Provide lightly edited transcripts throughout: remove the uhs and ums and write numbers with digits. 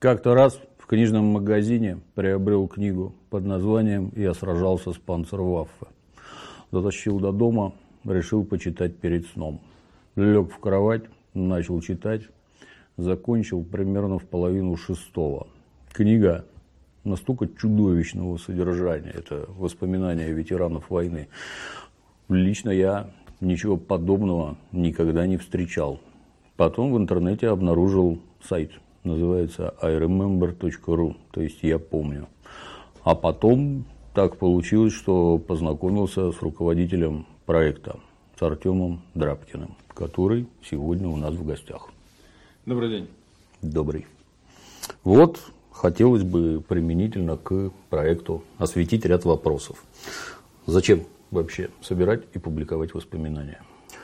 Как-то раз в книжном магазине приобрел книгу под названием «Я сражался с Панцерваффе». Затащил до дома, решил почитать перед сном. Лег в кровать, начал читать, закончил примерно в 5:30. Книга настолько чудовищного содержания, это воспоминания ветеранов войны. Лично я ничего подобного никогда не встречал. Потом в интернете обнаружил сайт, называется iremember.ru, то есть я помню. А потом так получилось, что познакомился с руководителем проекта, с Артемом Драбкиным, который сегодня у нас в гостях. Добрый день. Добрый. Вот хотелось бы применительно к проекту осветить ряд вопросов. Зачем вообще собирать и публиковать воспоминания?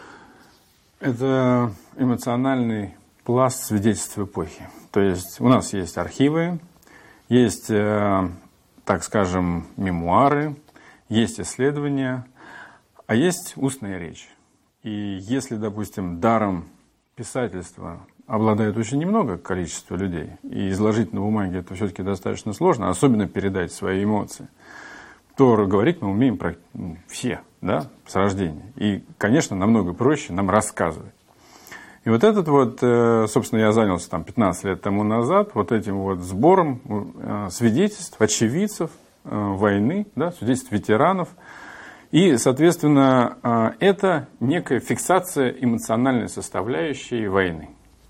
Это эмоциональный пласт свидетельств эпохи. То есть у нас есть архивы, есть, так скажем, мемуары, есть исследования, а есть устная речь. И если, допустим, даром писательства обладает очень немного количества людей, и изложить на бумаге это все-таки достаточно сложно, особенно передать свои эмоции, то говорить мы умеем все, да, с рождения. И, конечно, намного проще нам рассказывать. И вот этот вот, собственно, я занялся там 15 лет тому назад вот этим вот сбором свидетельств, очевидцев войны, да, свидетельств ветеранов. И, соответственно, это некая фиксация эмоциональной составляющей войны.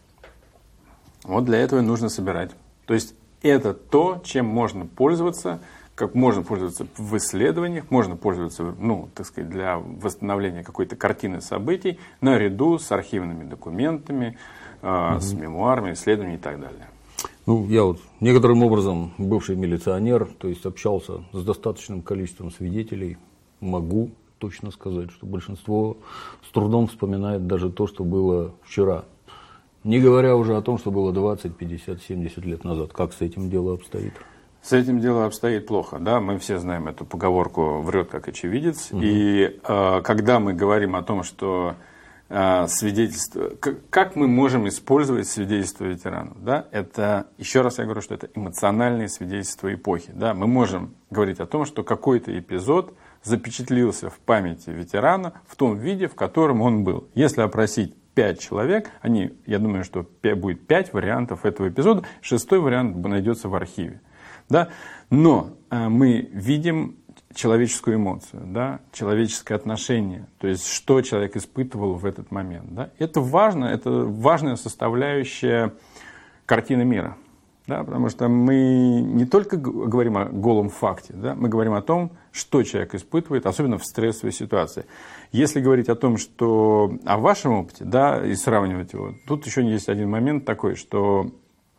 Вот для этого нужно собирать. То есть это то, чем можно пользоваться, как можно пользоваться в исследованиях, можно пользоваться, ну, так сказать, для восстановления какой-то картины событий, наряду с архивными документами, с мемуарами, исследованиями и так далее. Ну, я вот некоторым образом бывший милиционер, то есть общался с достаточным количеством свидетелей, могу точно сказать, что большинство с трудом вспоминает даже то, что было вчера. Не говоря уже о том, что было 20, 50, 70 лет назад. Как с этим дело обстоит? С этим дело обстоит плохо. Да? Мы все знаем эту поговорку «врет как очевидец». И когда мы говорим о том, что свидетельство... Как мы можем использовать свидетельства ветеранов? Да? Это, еще раз я говорю, что это эмоциональные свидетельства эпохи. Да? Мы можем говорить о том, что какой-то эпизод запечатлился в памяти ветерана в том виде, в котором он был. Если опросить 5 человек, я думаю, что будет 5 вариантов этого эпизода, 6-й вариант найдется в архиве. Да? Но мы видим человеческую эмоцию, да? Человеческое отношение, то есть что человек испытывал в этот момент. Да? Это важно, это важная составляющая картины мира. Да? Потому что мы не только говорим о голом факте, да? Мы говорим о том, что человек испытывает, особенно в стрессовой ситуации. Если говорить о том, что о вашем опыте, да, и сравнивать его, тут еще есть один момент такой, что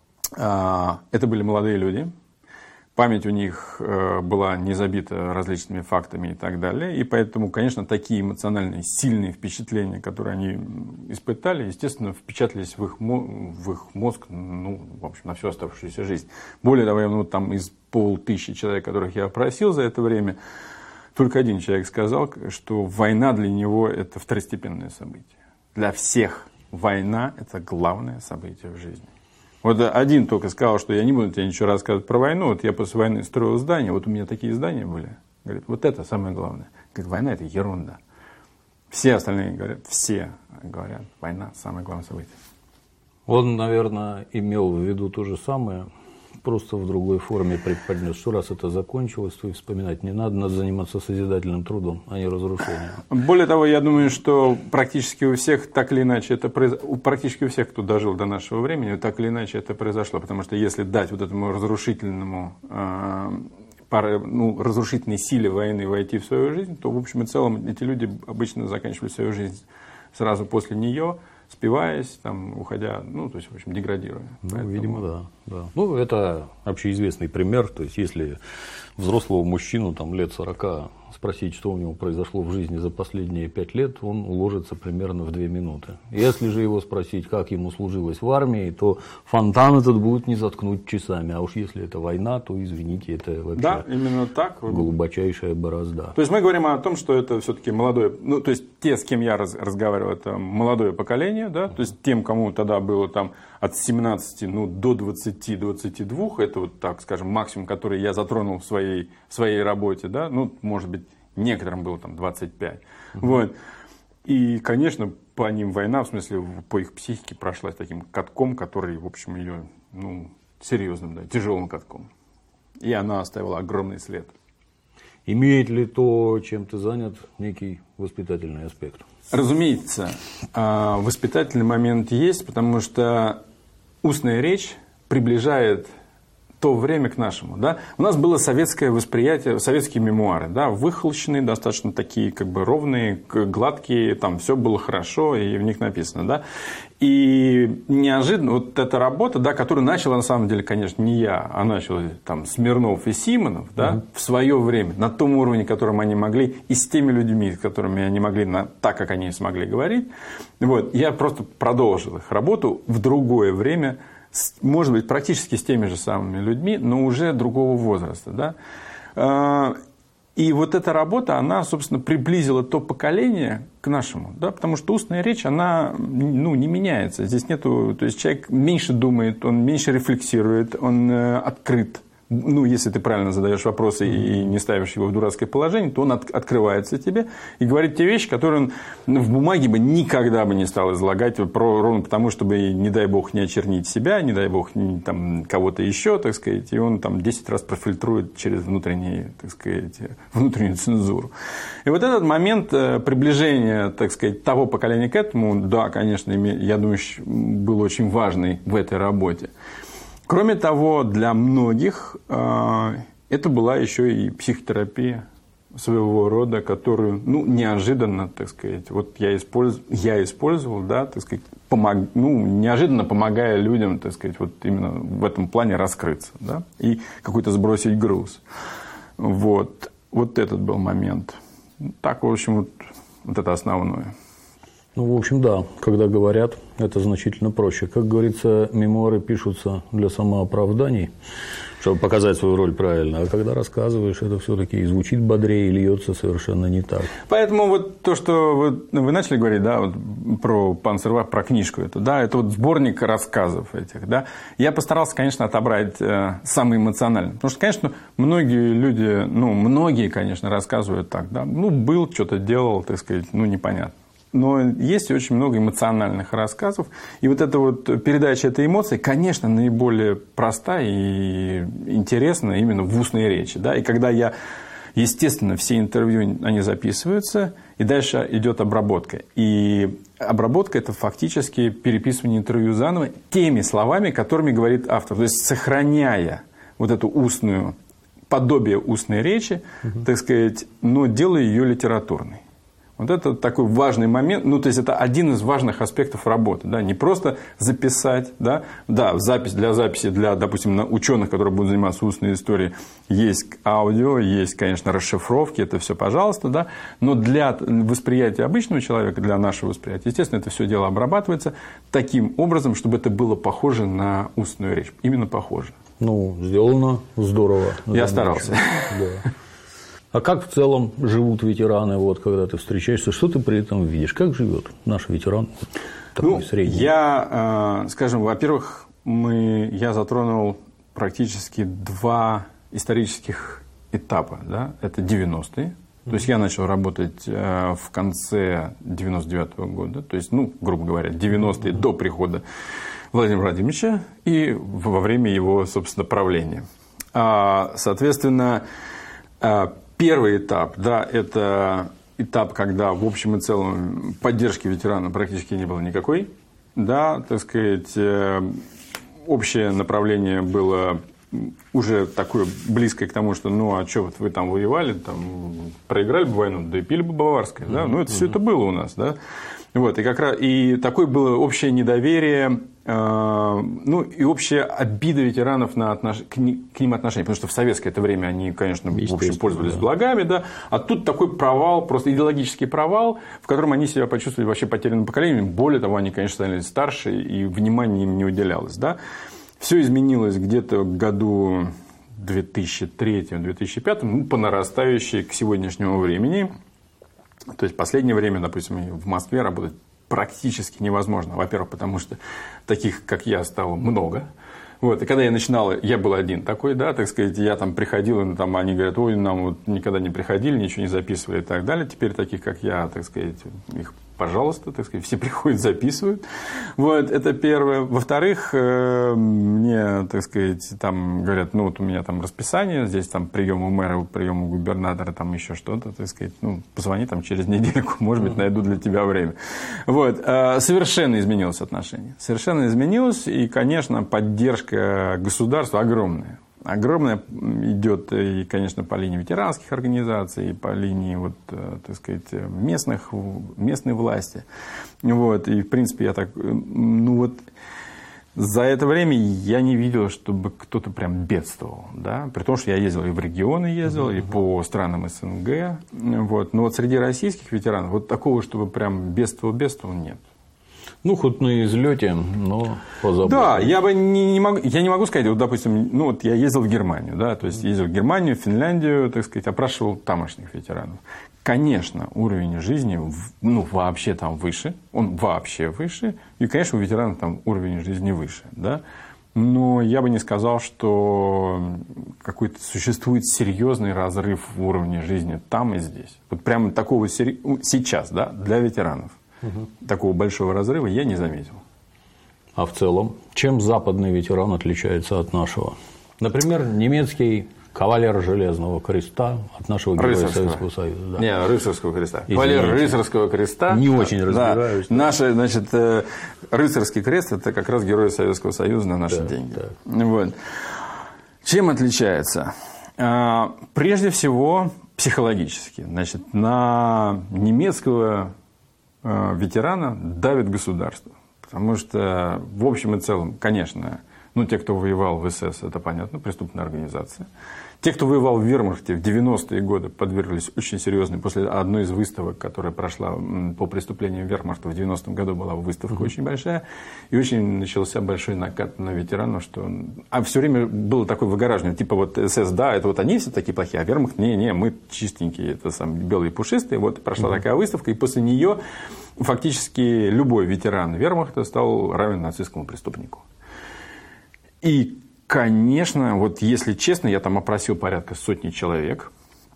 это были молодые люди, память у них была не забита различными фактами и так далее, и поэтому, конечно, такие эмоциональные, сильные впечатления, которые они испытали, естественно, впечатались в их мозг, ну, в общем, на всю оставшуюся жизнь. Более того, там из 500 человек, которых я опросил за это время, только один человек сказал, что война для него – это второстепенное событие. Для всех война – это главное событие в жизни. Вот один только сказал, что я не буду тебе ничего рассказывать про войну, вот я после войны строил здания, вот у меня такие здания были. Говорит, вот это самое главное. Говорит, война – это ерунда. Все остальные говорят, война – самое главное событие. Он, наверное, имел в виду то же самое, просто в другой форме преподнес, что раз это закончилось, то и вспоминать не надо заниматься созидательным трудом, а не разрушением. Более того, я думаю, что практически у всех так или иначе это произошло, практически у всех, кто дожил до нашего времени, так или иначе это произошло, потому что если дать вот этому разрушительному, разрушительной силе войны войти в свою жизнь, то в общем и целом эти люди обычно заканчивали свою жизнь сразу после нее, спиваясь, там, уходя, ну, то есть, в общем, деградируя. Ну, поэтому... видимо, да. Ну, это общеизвестный пример, то есть, если взрослого мужчину, там, лет 40 спросить, что у него произошло в жизни за последние 5 лет, он уложится примерно в 2 минуты. Если же его спросить, как ему служилось в армии, то фонтан этот будет не заткнуть часами. А уж если это война, то, извините, это вообще да, именно так. Глубочайшая борозда. То есть мы говорим о том, что это все-таки молодое, ну, то есть те, с кем я разговаривал, это молодое поколение, да, то есть тем, кому тогда было там от 17 до 20 20-22, это вот, так скажем, максимум, который я затронул в своей работе, да, ну, может быть, некоторым было там 25. Вот. И, конечно, по ним война, в смысле, по их психике прошлась таким катком, который, в общем, ее, ну, серьезным, да, тяжелым катком. И она оставила огромный след. Имеет ли то, чем ты занят, некий воспитательный аспект? Разумеется, воспитательный момент есть, потому что устная речь приближает то время к нашему. Да? У нас было советское восприятие, советские мемуары, да, выхолощенные, достаточно такие как бы ровные, гладкие, там все было хорошо, и в них написано. Да? И неожиданно вот эта работа, да, которую начала на самом деле, конечно, не я, а начала там Смирнов и Симонов, да, в свое время, на том уровне, которым они могли, и с теми людьми, с которыми они могли, так, как они смогли говорить. Вот, я просто продолжил их работу в другое время, может быть, практически с теми же самыми людьми, но уже другого возраста. Да? И вот эта работа, она, собственно, приблизила то поколение к нашему. Да? Потому что устная речь, она, ну, не меняется. Здесь нету, то есть человек меньше думает, он меньше рефлексирует, он открыт. Ну, если ты правильно задаешь вопросы и не ставишь его в дурацкое положение, то он открывается тебе и говорит те вещи, которые он в бумаге бы никогда бы не стал излагать, ровно потому, чтобы, не дай бог, не очернить себя, не дай бог, там, кого-то еще, так сказать, и он там 10 раз профильтрует через внутреннюю цензуру. И вот этот момент приближения, так сказать, того поколения к этому, да, конечно, я думаю, был очень важный в этой работе. Кроме того, для многих это была еще и психотерапия своего рода, которую, ну, неожиданно, так сказать, вот я использовал, да, так сказать, неожиданно помогая людям, так сказать, вот именно в этом плане раскрыться, да, и какой-то сбросить груз. Вот этот был момент. Так, в общем, вот это основное. Ну, в общем, да, когда говорят, это значительно проще. Как говорится, мемуары пишутся для самооправданий, чтобы показать свою роль правильно, а когда рассказываешь, это все-таки и звучит бодрее, и льется совершенно не так. Поэтому вот то, что вы начали говорить, да, вот про Панцерваффе, про книжку эту, да, это вот сборник рассказов этих, да. Я постарался, конечно, отобрать самые эмоциональные, потому что, конечно, многие люди, ну, многие, конечно, рассказывают так, да, ну, был, что-то делал, так сказать, ну, непонятно. Но есть очень много эмоциональных рассказов. И вот эта вот передача этой эмоции, конечно, наиболее проста и интересна именно в устной речи. Да? И когда естественно, все интервью, они записываются, и дальше идет обработка. И обработка – это фактически переписывание интервью заново теми словами, которыми говорит автор. То есть, сохраняя вот эту устную, подобие устной речи, так сказать, но делая ее литературной. Вот это такой важный момент, ну, то есть, это один из важных аспектов работы, да, не просто записать, да, для записи, для, допустим, ученых, которые будут заниматься устной историей, есть аудио, есть, конечно, расшифровки, это все, пожалуйста, да, но для восприятия обычного человека, для нашего восприятия, естественно, это все дело обрабатывается таким образом, чтобы это было похоже на устную речь, именно похоже. Ну, сделано здорово. Я старался. Да. А как в целом живут ветераны, вот, когда ты встречаешься, что ты при этом видишь? Как живет наш ветеран? Такой средний? Я, скажем, во-первых, я затронул практически 2 исторических этапа. Да? Это 90-е. То есть, я начал работать в конце 99-го года. То есть, ну, грубо говоря, 90-е до прихода Владимира Владимировича и во время его, собственно, правления. Соответственно, первый этап, да, это этап, когда в общем и целом поддержки ветерана практически не было никакой. Да, так сказать, общее направление было уже такое близкое к тому, что ну а что вот вы там воевали, там проиграли бы войну, да и пили бы Баварское, да, ну это все это было у нас, да. Вот, и как раз и такое было общее недоверие, ну и общая обида ветеранов к ним отношение, потому что в советское это время они, конечно, в общем, пользовались благами, да, а тут такой провал, просто идеологический провал, в котором они себя почувствовали вообще потерянным поколением, более того, они, конечно, стали старше, и внимания им не уделялось, да. Все изменилось где-то к году 2003-2005, ну, по нарастающей к сегодняшнему времени. То есть, в последнее время, допустим, в Москве работать практически невозможно. Во-первых, потому что таких, как я, стало много. Вот. И когда я начинал, я был один такой, да, так сказать, я там приходил, и там они говорят, ой, нам вот никогда не приходили, ничего не записывали и так далее. Теперь таких, как я, так сказать, их, пожалуйста, так сказать, все приходят, записывают. Вот, это первое. Во-вторых, мне, так сказать, там говорят, ну, вот у меня там расписание, здесь там прием у мэра, прием у губернатора, там еще что-то, так сказать, ну, позвони там через недельку, может быть, найду для тебя время. Вот. Совершенно изменилось отношение. Совершенно изменилось, и, конечно, поддержка государства огромная. Огромная идет и, конечно, по линии ветеранских организаций, и по линии, вот, так сказать, местной власти. Вот. И, в принципе, я так, ну вот, за это время я не видел, чтобы кто-то прям бедствовал. Да? При том, что я ездил и в регионы ездил, и по странам СНГ. Вот. Но вот среди российских ветеранов вот такого, чтобы прям бедствовал, нет. Ну, хоть на излете, но позаботились. Да, я не могу сказать, вот, допустим, ну, вот я ездил в Германию, да, то есть ездил в Германию, в Финляндию, так сказать, опрашивал тамошних ветеранов. Конечно, уровень жизни, ну, вообще там выше, он вообще выше, и, конечно, у ветеранов там уровень жизни выше, да. Но я бы не сказал, что какой-то существует серьезный разрыв в уровне жизни там и здесь. Вот прямо такого сейчас, да, для ветеранов. Такого большого разрыва я не заметил. А в целом, чем западный ветеран отличается от нашего? Например, немецкий кавалер Железного Креста от нашего Героя Советского Союза. Да. Не, Рыцарского Креста. Кавалер Рыцарского Креста. Не очень разбираюсь. Да. Наш, значит, Рыцарский крест – это как раз Герой Советского Союза на наши деньги. Да. Вот. Чем отличается? Прежде всего, психологически. Значит, на немецкого ветерана давит государство. Потому что, в общем и целом, конечно, ну, те, кто воевал в СС, это понятно, преступная организация. Те, кто воевал в вермахте в 90-е годы, подверглись очень серьезной. После одной из выставок, которая прошла по преступлениям вермахта в 90-м году, была выставка очень большая. И очень начался большой накат на ветеранов. Что... А все время было такое выгораживание. Типа вот СС, да, это вот они все такие плохие, а вермахт, не, мы чистенькие, это сам белые пушистые. Вот прошла такая выставка, и после нее фактически любой ветеран вермахта стал равен нацистскому преступнику. И, конечно, вот если честно, я там опросил порядка сотни человек.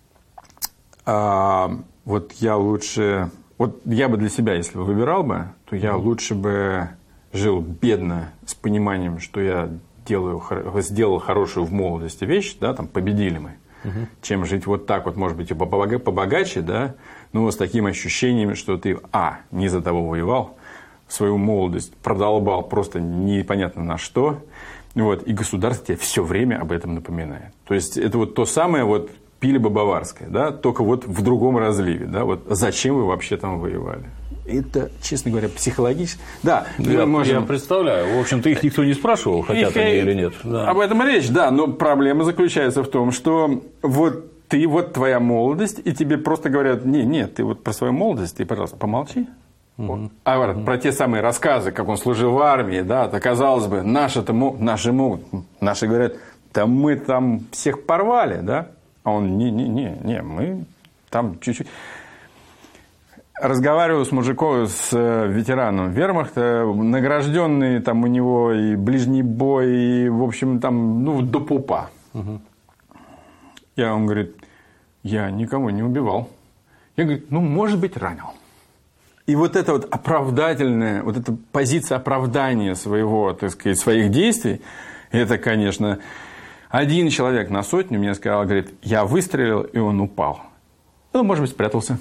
Вот я лучше... Вот я бы для себя, если бы выбирал бы, то я лучше бы жил бедно, с пониманием, что я сделал хорошую в молодости вещь, да, там победили мы, чем жить вот так вот, может быть, и побогаче, да, но с таким ощущением, что ты, не за того воевал, свою молодость продолбал просто непонятно на что. Вот, и государство тебе все время об этом напоминает. То есть, это вот то самое вот пилеба баварская, да, только вот в другом разливе. Да, вот зачем вы вообще там воевали? Это, честно говоря, психологически... Да, я представляю. В общем-то, их никто не спрашивал, хотят они или нет. Да. Об этом речь, да. Но проблема заключается в том, что вот ты, вот твоя молодость, и тебе просто говорят, нет, ты вот про свою молодость, ты, пожалуйста, помолчи. А про те самые рассказы, как он служил в армии, да, то казалось бы, наши говорят, да мы там всех порвали, да, а он, не, мы там чуть-чуть. Разговариваю с мужиком, с ветераном вермахта, награжденный там у него и ближний бой, и, в общем, там, ну, до пупа. Он говорит, я никого не убивал. Я говорю, может быть, ранил. И вот эта вот оправдательная, вот эта позиция оправдания своего, так сказать, своих действий, это, конечно, один человек на сотню мне сказал, говорит, я выстрелил, и он упал. Может быть, спрятался.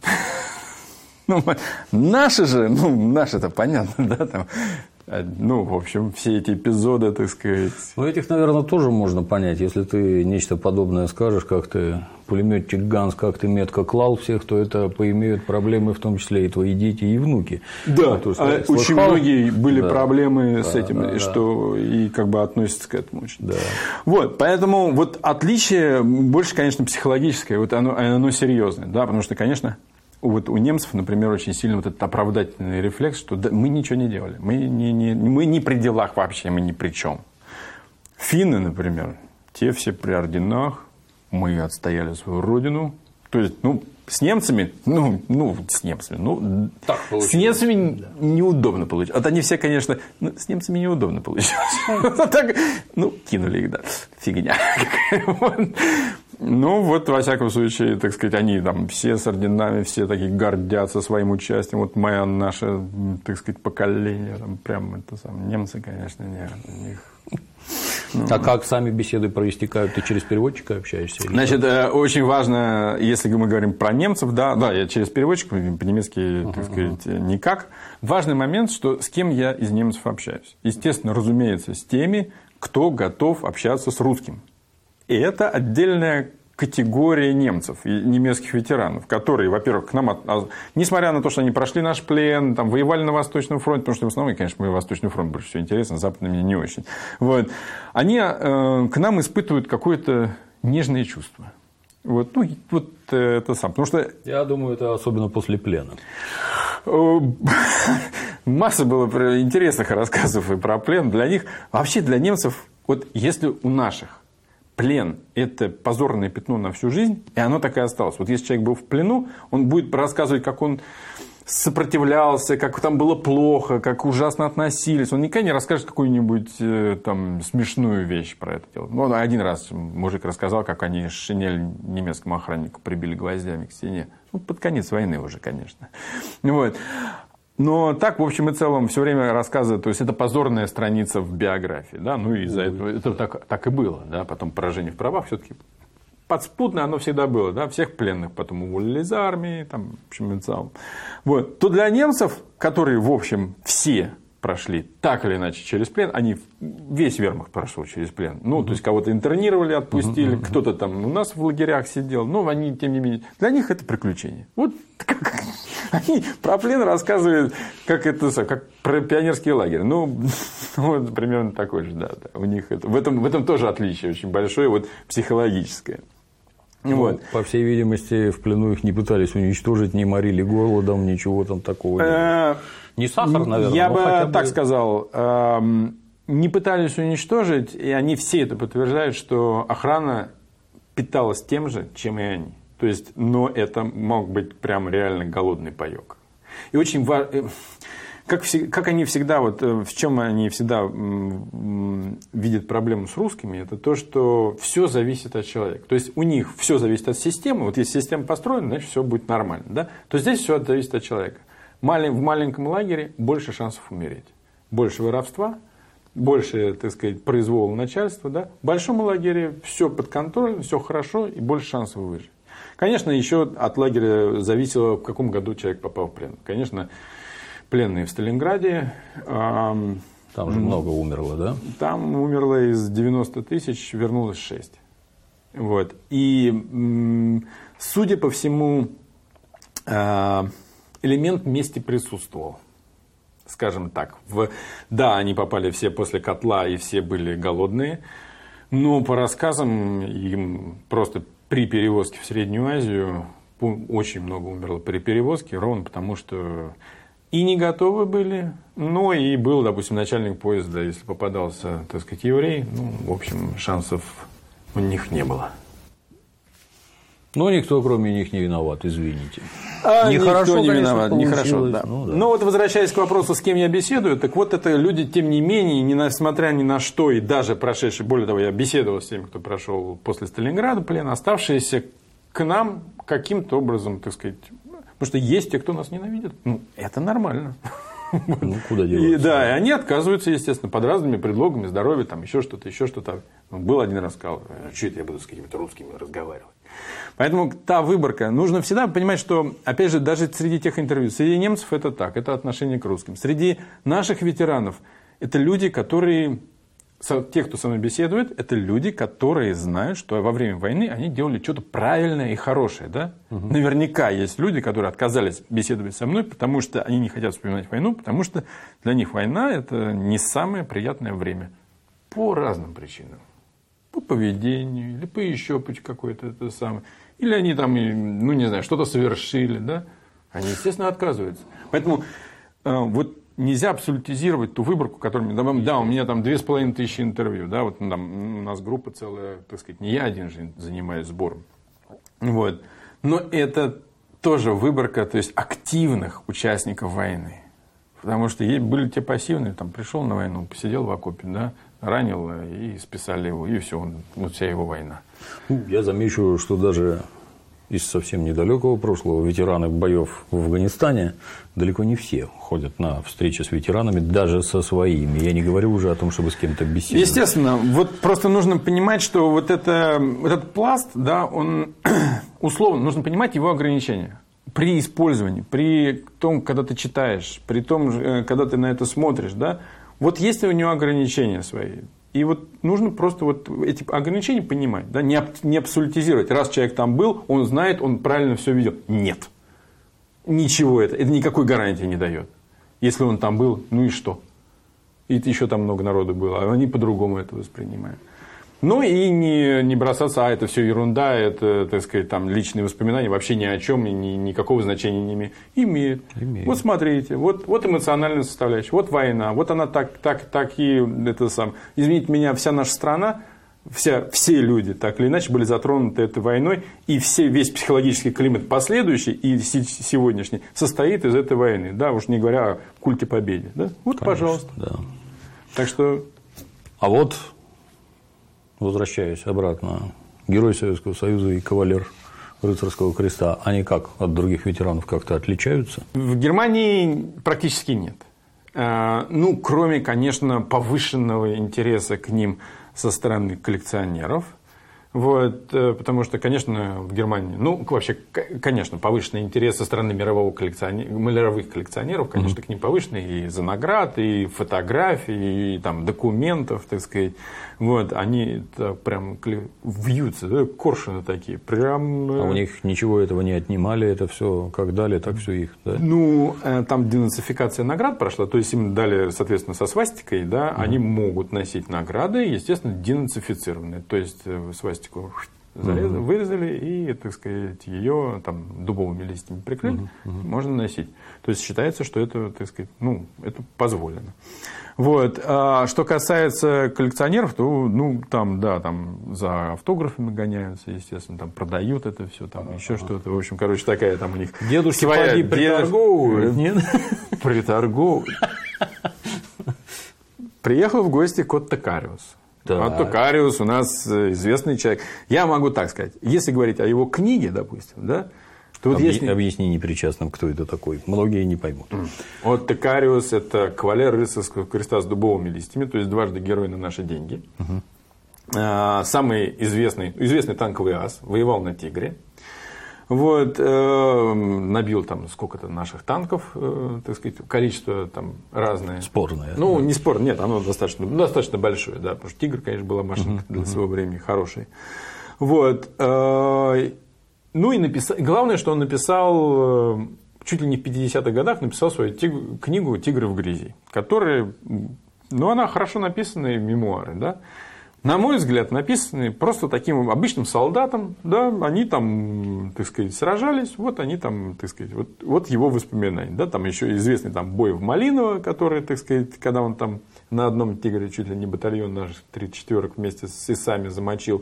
Наши-то понятно, да, там. В общем, все эти эпизоды, так сказать. Этих, наверное, тоже можно понять. Если ты нечто подобное скажешь, как ты пулеметчик Ганс, как ты метко клал всех, то это поимеют проблемы, в том числе и твои дети, и внуки. Да, очень многие были проблемы с этим, что и как бы относятся к этому. Да. Вот, поэтому вот отличие больше, конечно, психологическое, вот оно серьезное, да, потому что, конечно, вот у немцев, например, очень сильно вот этот оправдательный рефлекс, что мы ничего не делали, мы не при делах вообще, мы ни при чем. Финны, например, те все при орденах, мы отстояли свою родину. То есть, с немцами, с немцами неудобно получилось. Вот они все, конечно, с немцами неудобно получилось. Так, кинули их, да, фигня. Во всяком случае, так сказать, они там все с орденами, все такие гордятся своим участием. Вот наше, так сказать, поколение, там прям это самое, немцы, конечно, нет, у них... А как сами беседы проистекают? Ты через переводчика общаешься? Значит, очень важно, если мы говорим про немцев, да, я через переводчика, по-немецки, так сказать, никак. Важный момент, что с кем я из немцев общаюсь. Естественно, разумеется, с теми, кто готов общаться с русским. И это отдельная категория немцев, немецких ветеранов, которые, во-первых, к нам, несмотря на то, что они прошли наш плен, там, воевали на Восточном фронте, потому что в основном, конечно, мы Восточный фронт больше всего интересно, Западный мне не очень. Они к нам испытывают какое-то нежное чувство. Это сам. Потому что... Я думаю, это особенно после плена. Масса было интересных рассказов и про плен. Для них, вообще для немцев, если у наших плен – это позорное пятно на всю жизнь, и оно так и осталось. Если человек был в плену, он будет рассказывать, как он сопротивлялся, как там было плохо, как ужасно относились. Он никогда не расскажет какую-нибудь там смешную вещь про это дело. Один раз мужик рассказал, как они шинель немецкому охраннику прибили гвоздями к стене. Под конец войны уже, конечно. Но так, в общем и целом, все время рассказывают, то есть это позорная страница в биографии, да, из-за этого это так и было, да, потом поражение в правах все-таки подспудно оно всегда было, да, всех пленных потом уволили из армии, там, в общем и целом. То для немцев, которые, в общем, все прошли так или иначе через плен, весь вермахт прошел через плен. То есть кого-то интернировали, отпустили, кто-то там у нас в лагерях сидел, но они, тем не менее, для них это приключение. Они про плен рассказывают, как про пионерский лагерь. Примерно такой же, да. У них в этом тоже отличие очень большое, психологическое. По всей видимости, в плену их не пытались уничтожить, не морили голодом, ничего там такого не было. Не сахар, наверное. Я бы так сказал. Не пытались уничтожить, и они все это подтверждают, что охрана питалась тем же, чем и они. То есть, но это мог быть прям реально голодный паёк. И очень важно, как они всегда, в чем они всегда видят проблему с русскими, это то, что все зависит от человека. То есть, у них все зависит от системы. Если система построена, значит, все будет нормально. Да? То здесь все зависит от человека. В маленьком лагере больше шансов умереть. Больше воровства, больше, так сказать, произвола начальства. Да? В большом лагере все под контролем, все хорошо и больше шансов выжить. Конечно, еще от лагеря зависело, в каком году человек попал в плен. Конечно, пленные в Сталинграде. Там же много умерло, да? Там умерло из 90 тысяч, вернулось 6. И, судя по всему, элемент мести присутствовал. Скажем так. Да, они попали все после котла, и все были голодные. Но по рассказам им просто при перевозке в Среднюю Азию очень много умерло при перевозке, ровно потому что и не готовы были, но и был, допустим, начальник поезда, если попадался, так сказать, еврей, в общем, шансов у них не было. Но никто, кроме них, не виноват, извините. Никто не виноват, нехорошо, да. Но возвращаясь к вопросу, с кем я беседую, так это люди, тем не менее, несмотря ни на что, и даже прошедшие, более того, я беседовал с теми, кто прошел после Сталинграда плен, оставшиеся к нам каким-то образом, так сказать, потому что есть те, кто нас ненавидит, это нормально. Куда деваться? И они отказываются, естественно, под разными предлогами, здоровье, там еще что-то. Был один раз, сказал, что это я буду с какими-то русскими разговаривать. Поэтому та выборка. Нужно всегда понимать, что, опять же, даже среди тех интервью, среди немцев это так, это отношение к русским. Среди наших ветеранов это люди, которые, те, кто со мной беседует, это люди, которые знают, что во время войны они делали что-то правильное и хорошее. Да? Наверняка есть люди, которые отказались беседовать со мной, потому что они не хотят вспоминать войну, потому что для них война – это не самое приятное время. По разным причинам. По поведению, или по еще какой-то это самое. Или они там, не знаю, что-то совершили, да? Они, естественно, отказываются. Поэтому нельзя абсолютизировать ту выборку, которую... Да, у меня там 2500 интервью, да, у нас группа целая, так сказать, не я один же занимаюсь сбором. Но это тоже выборка, то есть активных участников войны. Потому что были те пассивные, там пришел на войну, посидел в окопе, да, ранил и списали его, и все, вот вся его война. Я замечу, что даже из совсем недалекого прошлого ветераны боев в Афганистане далеко не все ходят на встречи с ветеранами, даже со своими. Я не говорю уже о том, чтобы с кем-то беседовать. Естественно, вот просто нужно понимать, что вот этот пласт, да, он условно, нужно понимать его ограничения. При использовании, при том, когда ты читаешь, при том, когда ты на это смотришь, да, вот есть у него ограничения свои. И вот нужно просто вот эти ограничения понимать, да, не абсолютизировать. Раз человек там был, он знает, он правильно все видел. Нет. Ничего это никакой гарантии не дает. Если он там был, ну и что? И еще там много народу было, а они по-другому это воспринимают. Ну и не бросаться, это все ерунда, это, так сказать, там, личные воспоминания, вообще ни о чем, никакого значения не имеет. Имеет. Вот смотрите, вот эмоциональная составляющая, вот война, вот она так и это сам. Извините меня, вся наша страна, все люди так или иначе были затронуты этой войной, и весь психологический климат последующий и сегодняшний состоит из этой войны. Да, уж не говоря о культе победы. Да? Вот, конечно, пожалуйста. Да. Так что... А вот... Возвращаясь обратно, Герой Советского Союза и кавалер Рыцарского Креста, они как от других ветеранов как-то отличаются? В Германии практически нет. Ну, кроме, конечно, повышенного интереса к ним со стороны коллекционеров. Вот, потому что, конечно, в Германии, ну, вообще, конечно, повышенный интерес со стороны мировых коллекционеров, конечно, к ним повышенный и за наград, и фотографий, и там, документов, так сказать. Вот, они прям вьются, да, коршуны такие. Прям... А у них ничего этого не отнимали, это все как дали, так все их, да? Ну, там денацификация наград прошла, то есть им дали, соответственно, со свастикой, да, они могут носить награды, естественно, денацифицированные, то есть свастику вырезали и, так сказать, ее там дубовыми листьями прикрыли, можно носить. То есть считается, что это, так сказать, ну, это позволено. Вот. А что касается коллекционеров, то, ну, там, да, там за автографами гоняются, естественно, там продают это все, там еще что-то. В общем, короче, такая там у них... Дедушки поди приторговывают, нет? Приторговывают. Приехал в гости кот Токариус. А Токариус у нас известный человек. Я могу так сказать. Если говорить о его книге, допустим, да, то вот объясни непричастным, кто это такой. Многие не поймут. Вот Токариус – это кавалер Рыцарского Креста с дубовыми листьями, то есть дважды герой на наши деньги. Самый известный танковый ас, воевал на «Тигре». Вот, набил там сколько-то наших танков, так сказать, количество там разное. Спорное. Ну, не спорное, нет, оно достаточно большое, да, потому что «Тигр», конечно, была машинка для своего времени хорошая. Вот. Ну и главное, что он написал, чуть ли не в 50-х годах, написал свою книгу «Тигры в грязи», которая, ну, она хорошо написанная, мемуары, да. На мой взгляд, написаны просто таким обычным солдатом, да, они там, так сказать, сражались, вот они там, так сказать, вот его воспоминания, да, там еще известный там бой в Малиново, который, так сказать, когда он там на одном «Тигре» чуть ли не батальон наш 34-ок вместе с ИСами замочил.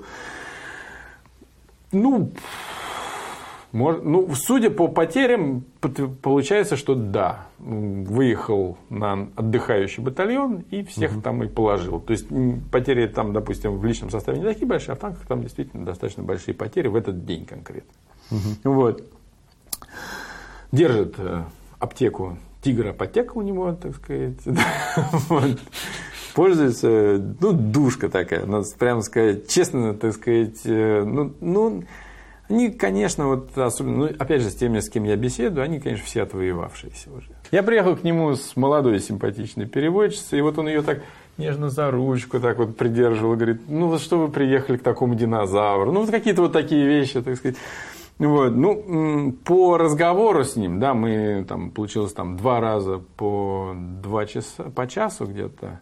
Ну, судя по потерям, получается, что да, выехал на отдыхающий батальон и всех там и положил. То есть потери там, допустим, в личном составе не такие большие, а в танках там действительно достаточно большие потери в этот день конкретно. Вот. Держит аптеку «Тигр-апотека» у него, так сказать. Вот. Пользуется, ну, душка такая, надо прямо сказать, честно, так сказать, ну, они, конечно, вот особенно, ну, опять же, с теми, с кем я беседую, они, конечно, все отвоевавшиеся уже. Я приехал к нему с молодой симпатичной переводчицей, и вот он ее так нежно за ручку так вот придерживал, говорит, ну, вот что вы приехали к такому динозавру, ну, вот какие-то вот такие вещи, так сказать. Вот. Ну, по разговору с ним, да, мы там, получилось там 2 раза по 2 часа, по часу где-то.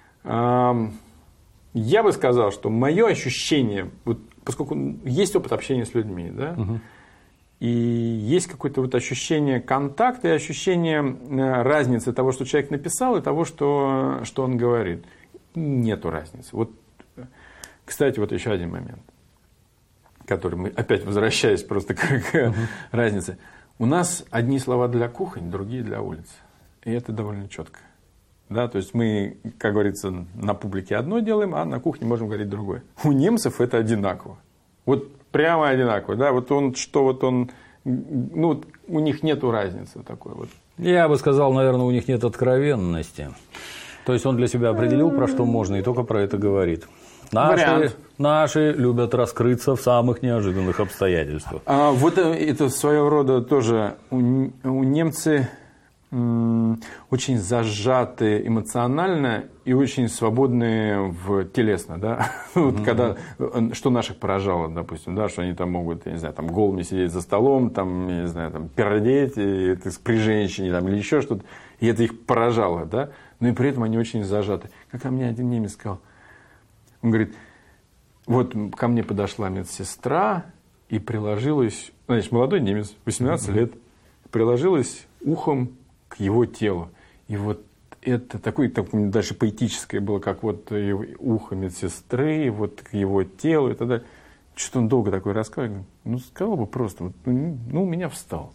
Я бы сказал, что мое ощущение, вот, поскольку есть опыт общения с людьми, да, и есть какое-то вот ощущение контакта и ощущение разницы того, что человек написал, и того, что он говорит. Нету разницы. Вот, кстати, вот еще один момент, который мы опять возвращаясь просто к разнице. У нас одни слова для кухонь, другие для улиц. И это довольно четко. Да, то есть мы, как говорится, на публике одно делаем, а на кухне можем говорить другое. У немцев это одинаково. Вот прямо одинаково. Да? Вот он, ну, у них нету разницы такой вот. Я бы сказал, наверное, у них нет откровенности. То есть он для себя определил, про что можно, и только про это говорит. Наши любят раскрыться в самых неожиданных обстоятельствах. Вот это своего рода тоже у немцы очень зажатые эмоционально и очень свободные телесно, да. Вот когда, что наших поражало, допустим, да, что они там могут, я не знаю, там голыми сидеть за столом, там, я не знаю, там пердеть при женщине там, или еще что-то, и это их поражало, да. Но и при этом они очень зажаты. Как мне один немец сказал, он говорит, вот ко мне подошла медсестра и приложилась, значит, молодой немец, 18 лет, приложилась ухом к его телу. И вот это такое дальше поэтическое было, как вот ухо медсестры, вот к его телу и так далее. Что-то он долго такой рассказывал. Ну, сказал бы просто, вот, ну, у меня встал.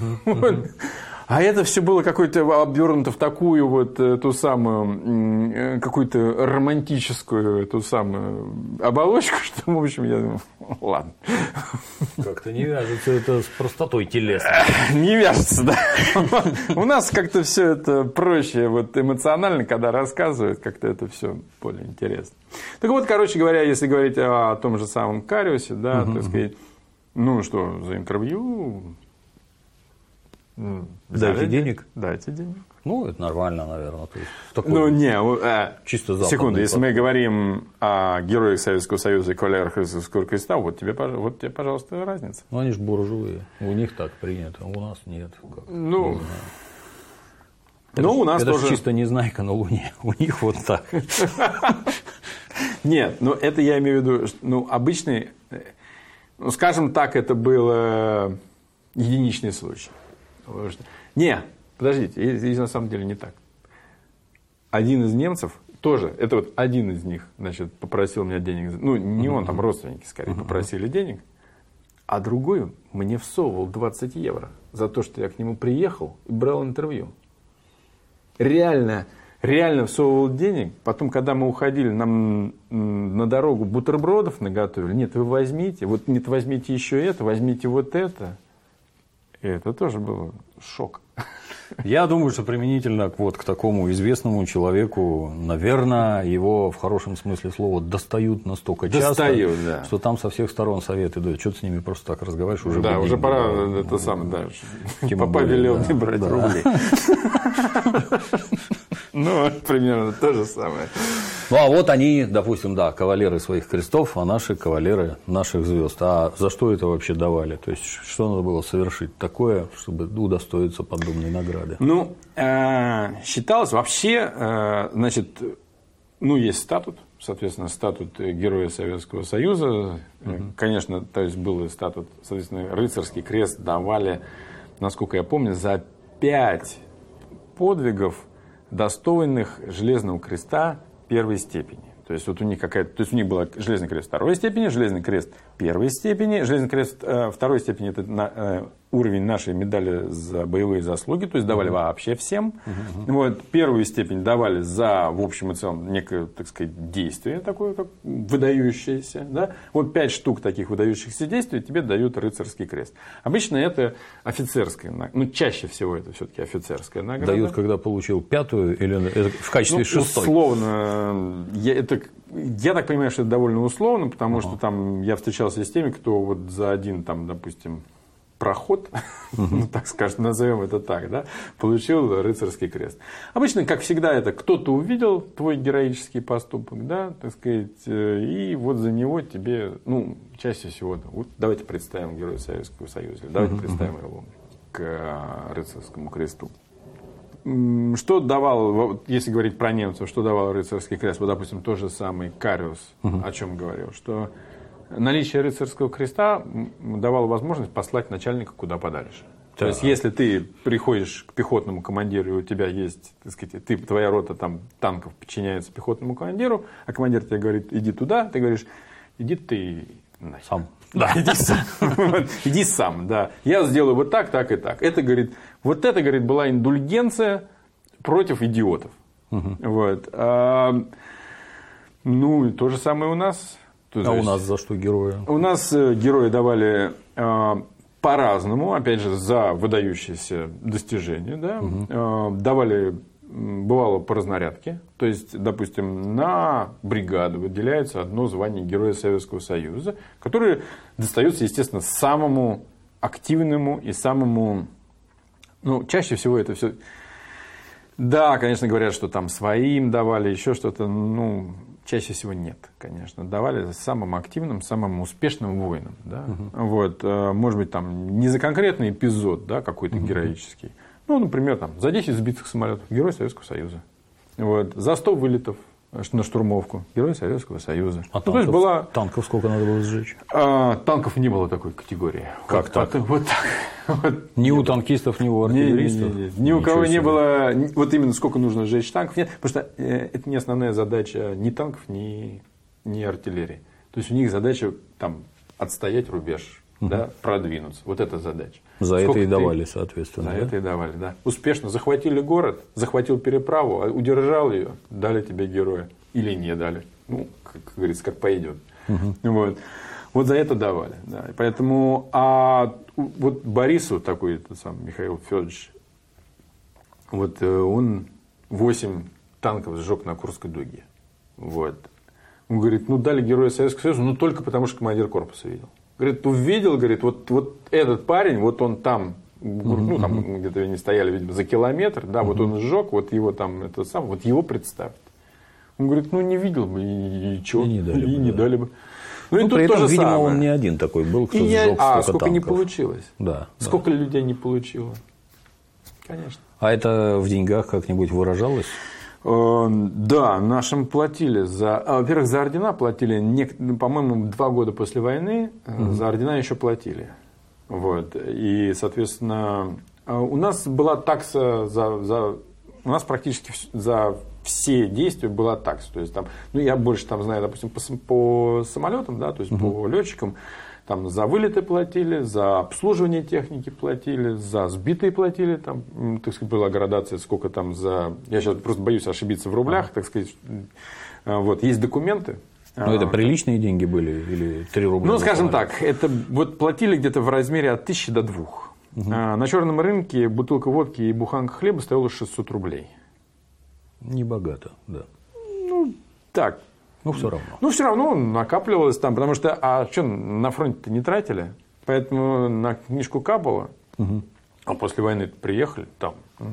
А это все было какое-то обернуто в такую вот ту самую, какую-то романтическую ту самую оболочку, что, в общем, я думаю, ладно. Как-то не вяжется это с простотой телесной. Не вяжется, да. У нас как-то все это проще, вот эмоционально, когда рассказывают, как-то это все более интересно. Так вот, короче говоря, если говорить о том же самом Кариусе, да, так сказать, ну что, за интервью... Дайте денег? Дайте денег. Ну, это нормально, наверное. То есть, ну, не, чисто западный. Секунду, если мы говорим о героях Советского Союза и кавалерах Рыцарского креста, вот тебе, пожалуйста, разница. Ну, они же буржуи. У них так принято, у нас нет. Ну, у нас это тоже чисто незнайка на Луне. У них вот так. Нет, ну, это я имею в виду, ну, обычный, ну, скажем так, это был единичный случай. Не, подождите, и на самом деле не так. Один из немцев тоже, это вот один из них, значит, попросил меня денег. Ну, не он, там родственники, скорее, попросили денег. А другой мне всовывал 20 евро за то, что я к нему приехал и брал интервью. Реально всовывал денег. Потом, когда мы уходили, нам на дорогу бутербродов наготовили. Нет, вы возьмите, вот нет, возьмите еще это, возьмите вот это. И это тоже был шок. Я думаю, что применительно вот к такому известному человеку, наверное, его в хорошем смысле слова достают настолько часто, да. что там со всех сторон советы дают. Что ты с ними просто так разговариваешь? Уже да, уже пора это самое, да. Папа велел не брать рубли. Ну, примерно то же самое. Ну, а вот они, допустим, да, кавалеры своих крестов, а наши кавалеры наших звезд. А за что это вообще давали? То есть, что надо было совершить такое, чтобы удостоиться подобной награды? Ну, считалось вообще, значит, ну, есть статут, соответственно, статут Героя Советского Союза. Конечно, то есть, был и статут, соответственно, рыцарский крест давали, насколько я помню, за 5 подвигов, достойных Железного креста первой степени. То есть, вот у них был Железный крест второй степени, Железный крест первой степени, Железный крест второй степени – это уровень нашей медали за боевые заслуги, то есть давали вообще всем. Вот, первую степень давали за, в общем и целом, некое, так сказать, действие такое, как выдающееся. Да? Вот 5 штук таких выдающихся действий тебе дают рыцарский крест. Обычно это офицерская награда. Ну, чаще всего это все-таки офицерская награда. Дают, когда получил 5-ю или в качестве 6-й? Условно. Я так понимаю, что это довольно условно, потому что там я встречался с теми, кто вот за один, там, допустим, проход, ну, так скажем, назовем это так, да, получил рыцарский крест. Обычно, как всегда, это кто-то увидел твой героический поступок, да, так сказать, и вот за него тебе, ну, чаще всего, вот, давайте представим Героя Советского Союза, давайте представим его к рыцарскому кресту. Что давал, если говорить про немцев, что давал рыцарский крест? Вот, допустим, тот же самый Кариус, о чем говорил, что наличие рыцарского креста давало возможность послать начальника куда подальше. Да. То есть, если ты приходишь к пехотному командиру, и у тебя есть, так сказать, твоя рота там, танков подчиняется пехотному командиру, а командир тебе говорит, иди туда, ты говоришь, иди ты сам. Да, иди сам, да. Я сделаю вот так, так и так. Это, говорит, была индульгенция против идиотов. Вот. Ну, и то же самое у нас. У нас за что герои? У нас герои давали по-разному, опять же, за выдающиеся достижения. Да? Давали, бывало, по разнарядке. То есть, допустим, на бригаду выделяется одно звание Героя Советского Союза, которое достается, естественно, самому активному и самому... Ну, чаще всего это все... Да, конечно, говорят, что там своим давали, еще что-то, ну, чаще всего нет, конечно. Давали самым активным, самым успешным воинам, да. Вот, может быть, там не за конкретный эпизод, да, какой-то героический. Ну, например, там, за 10 сбитых самолетов Герой Советского Союза. Вот, за 100 вылетов на штурмовку Герой Советского Союза. А танков, танков сколько надо было сжечь? Танков не было такой категории. Как так? Вот так. Вот. Ни у танкистов, ни у артиллеристов? Ни у кого не было, вот именно сколько нужно сжечь танков. Нет, потому что это не основная задача ни танков, ни артиллерии. То есть у них задача там, отстоять рубеж, да, продвинуться. Вот это задача. За это и давали, соответственно. За это и давали, да. Успешно захватили город, захватил переправу, удержал ее, дали тебе героя. Или не дали. Ну, как говорится, как пойдет. Вот за это давали. Да. Поэтому, вот Борису, такой этот сам Михаил Федорович, вот он 8 танков сжег на Курской дуге. Вот. Он говорит, ну дали Героя Советского Союза, ну только потому, что командир корпуса видел. Говорит, увидел, говорит, вот этот парень, вот он там, ну там где-то они стояли, видимо, за километр, да, вот он сжег, вот его там, это сам, вот его представьте. Он говорит, ну не видел бы, и что, и не дали бы. Ну, и тут при этом, тоже видимо, самое. он не один такой был, кто сжег столько сколько танков. не получилось. Да, сколько людей не получило. Конечно. А это в деньгах как-нибудь выражалось? Да, нашим платили за... Во-первых, за ордена платили, по-моему, 2 года после войны за ордена еще платили. Вот. И, соответственно, у нас была такса у нас практически за все действия была такса. То есть, там, ну, я больше там знаю, допустим, по самолетам, да, то есть по летчикам, там за вылеты платили, за обслуживание техники платили, за сбитые платили, там, так сказать, была градация, сколько там за... Я сейчас просто боюсь ошибиться в рублях, так сказать. Вот, есть документы. Ну, это приличные деньги были или 3 рубля? Ну, скажем так, это вот платили где-то в размере от 1000 до 2. На черном рынке бутылка водки и буханка хлеба стоила 600 рублей. Небогато, да. Ну, так. Ну, все равно. Ну, все равно накапливалось там, потому что, что, на фронте-то не тратили, поэтому на книжку капало, а после войны приехали, там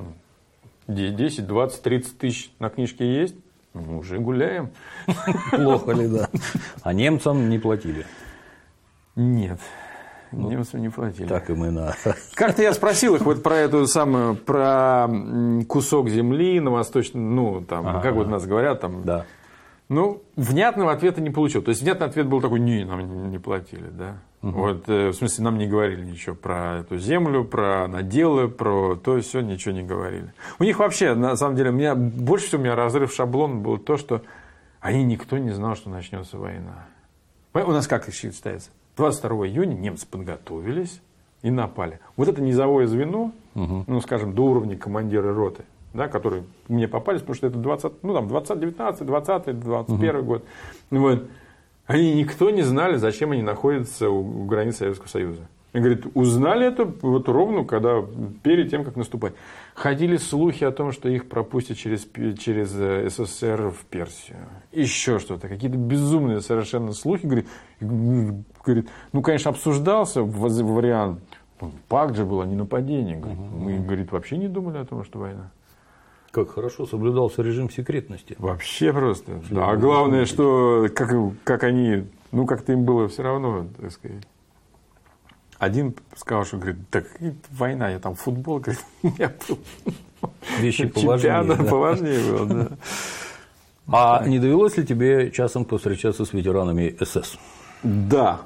10, 20, 30 тысяч на книжке есть, мы уже гуляем. Плохо ли, да? А немцам не платили? Нет. Немцам не платили. Так и мы на... Как-то я спросил их вот про эту самую, про кусок земли на восточном, ну, там, как вот у нас говорят, там... Да. Ну, внятного ответа не получил. То есть, внятный ответ был такой, не, нам не платили, да. Вот, в смысле, нам не говорили ничего про эту землю, про наделы, про то и все, ничего не говорили. У них вообще, на самом деле, больше всего у меня разрыв шаблона был то, что никто не знал, что начнется война. У нас как считается? 22 июня немцы подготовились и напали. Вот это низовое звено, ну, скажем, до уровня командира роты, да, которые мне попались, потому что это 19, 20, 21 год. Вот. Никто не знали, зачем они находятся у границ Советского Союза. И говорит, узнали это вот ровно, когда перед тем, как наступать. Ходили слухи о том, что их пропустят через СССР в Персию. Еще что-то. Какие-то безумные совершенно слухи. Говорит, ну, конечно, обсуждался вариант. Пакт же был, а не нападение. Мы, говорит, вообще не думали о том, что война. Как хорошо соблюдался режим секретности. Вообще просто. Да. А главное, что как они, ну, как-то им было все равно, так сказать. Один сказал, что, говорит, так война, я там футбол, говорит, я был. Вещи поважнее. Да. Поважнее было, да. А не довелось ли тебе часом повстречаться с ветеранами СС? Да.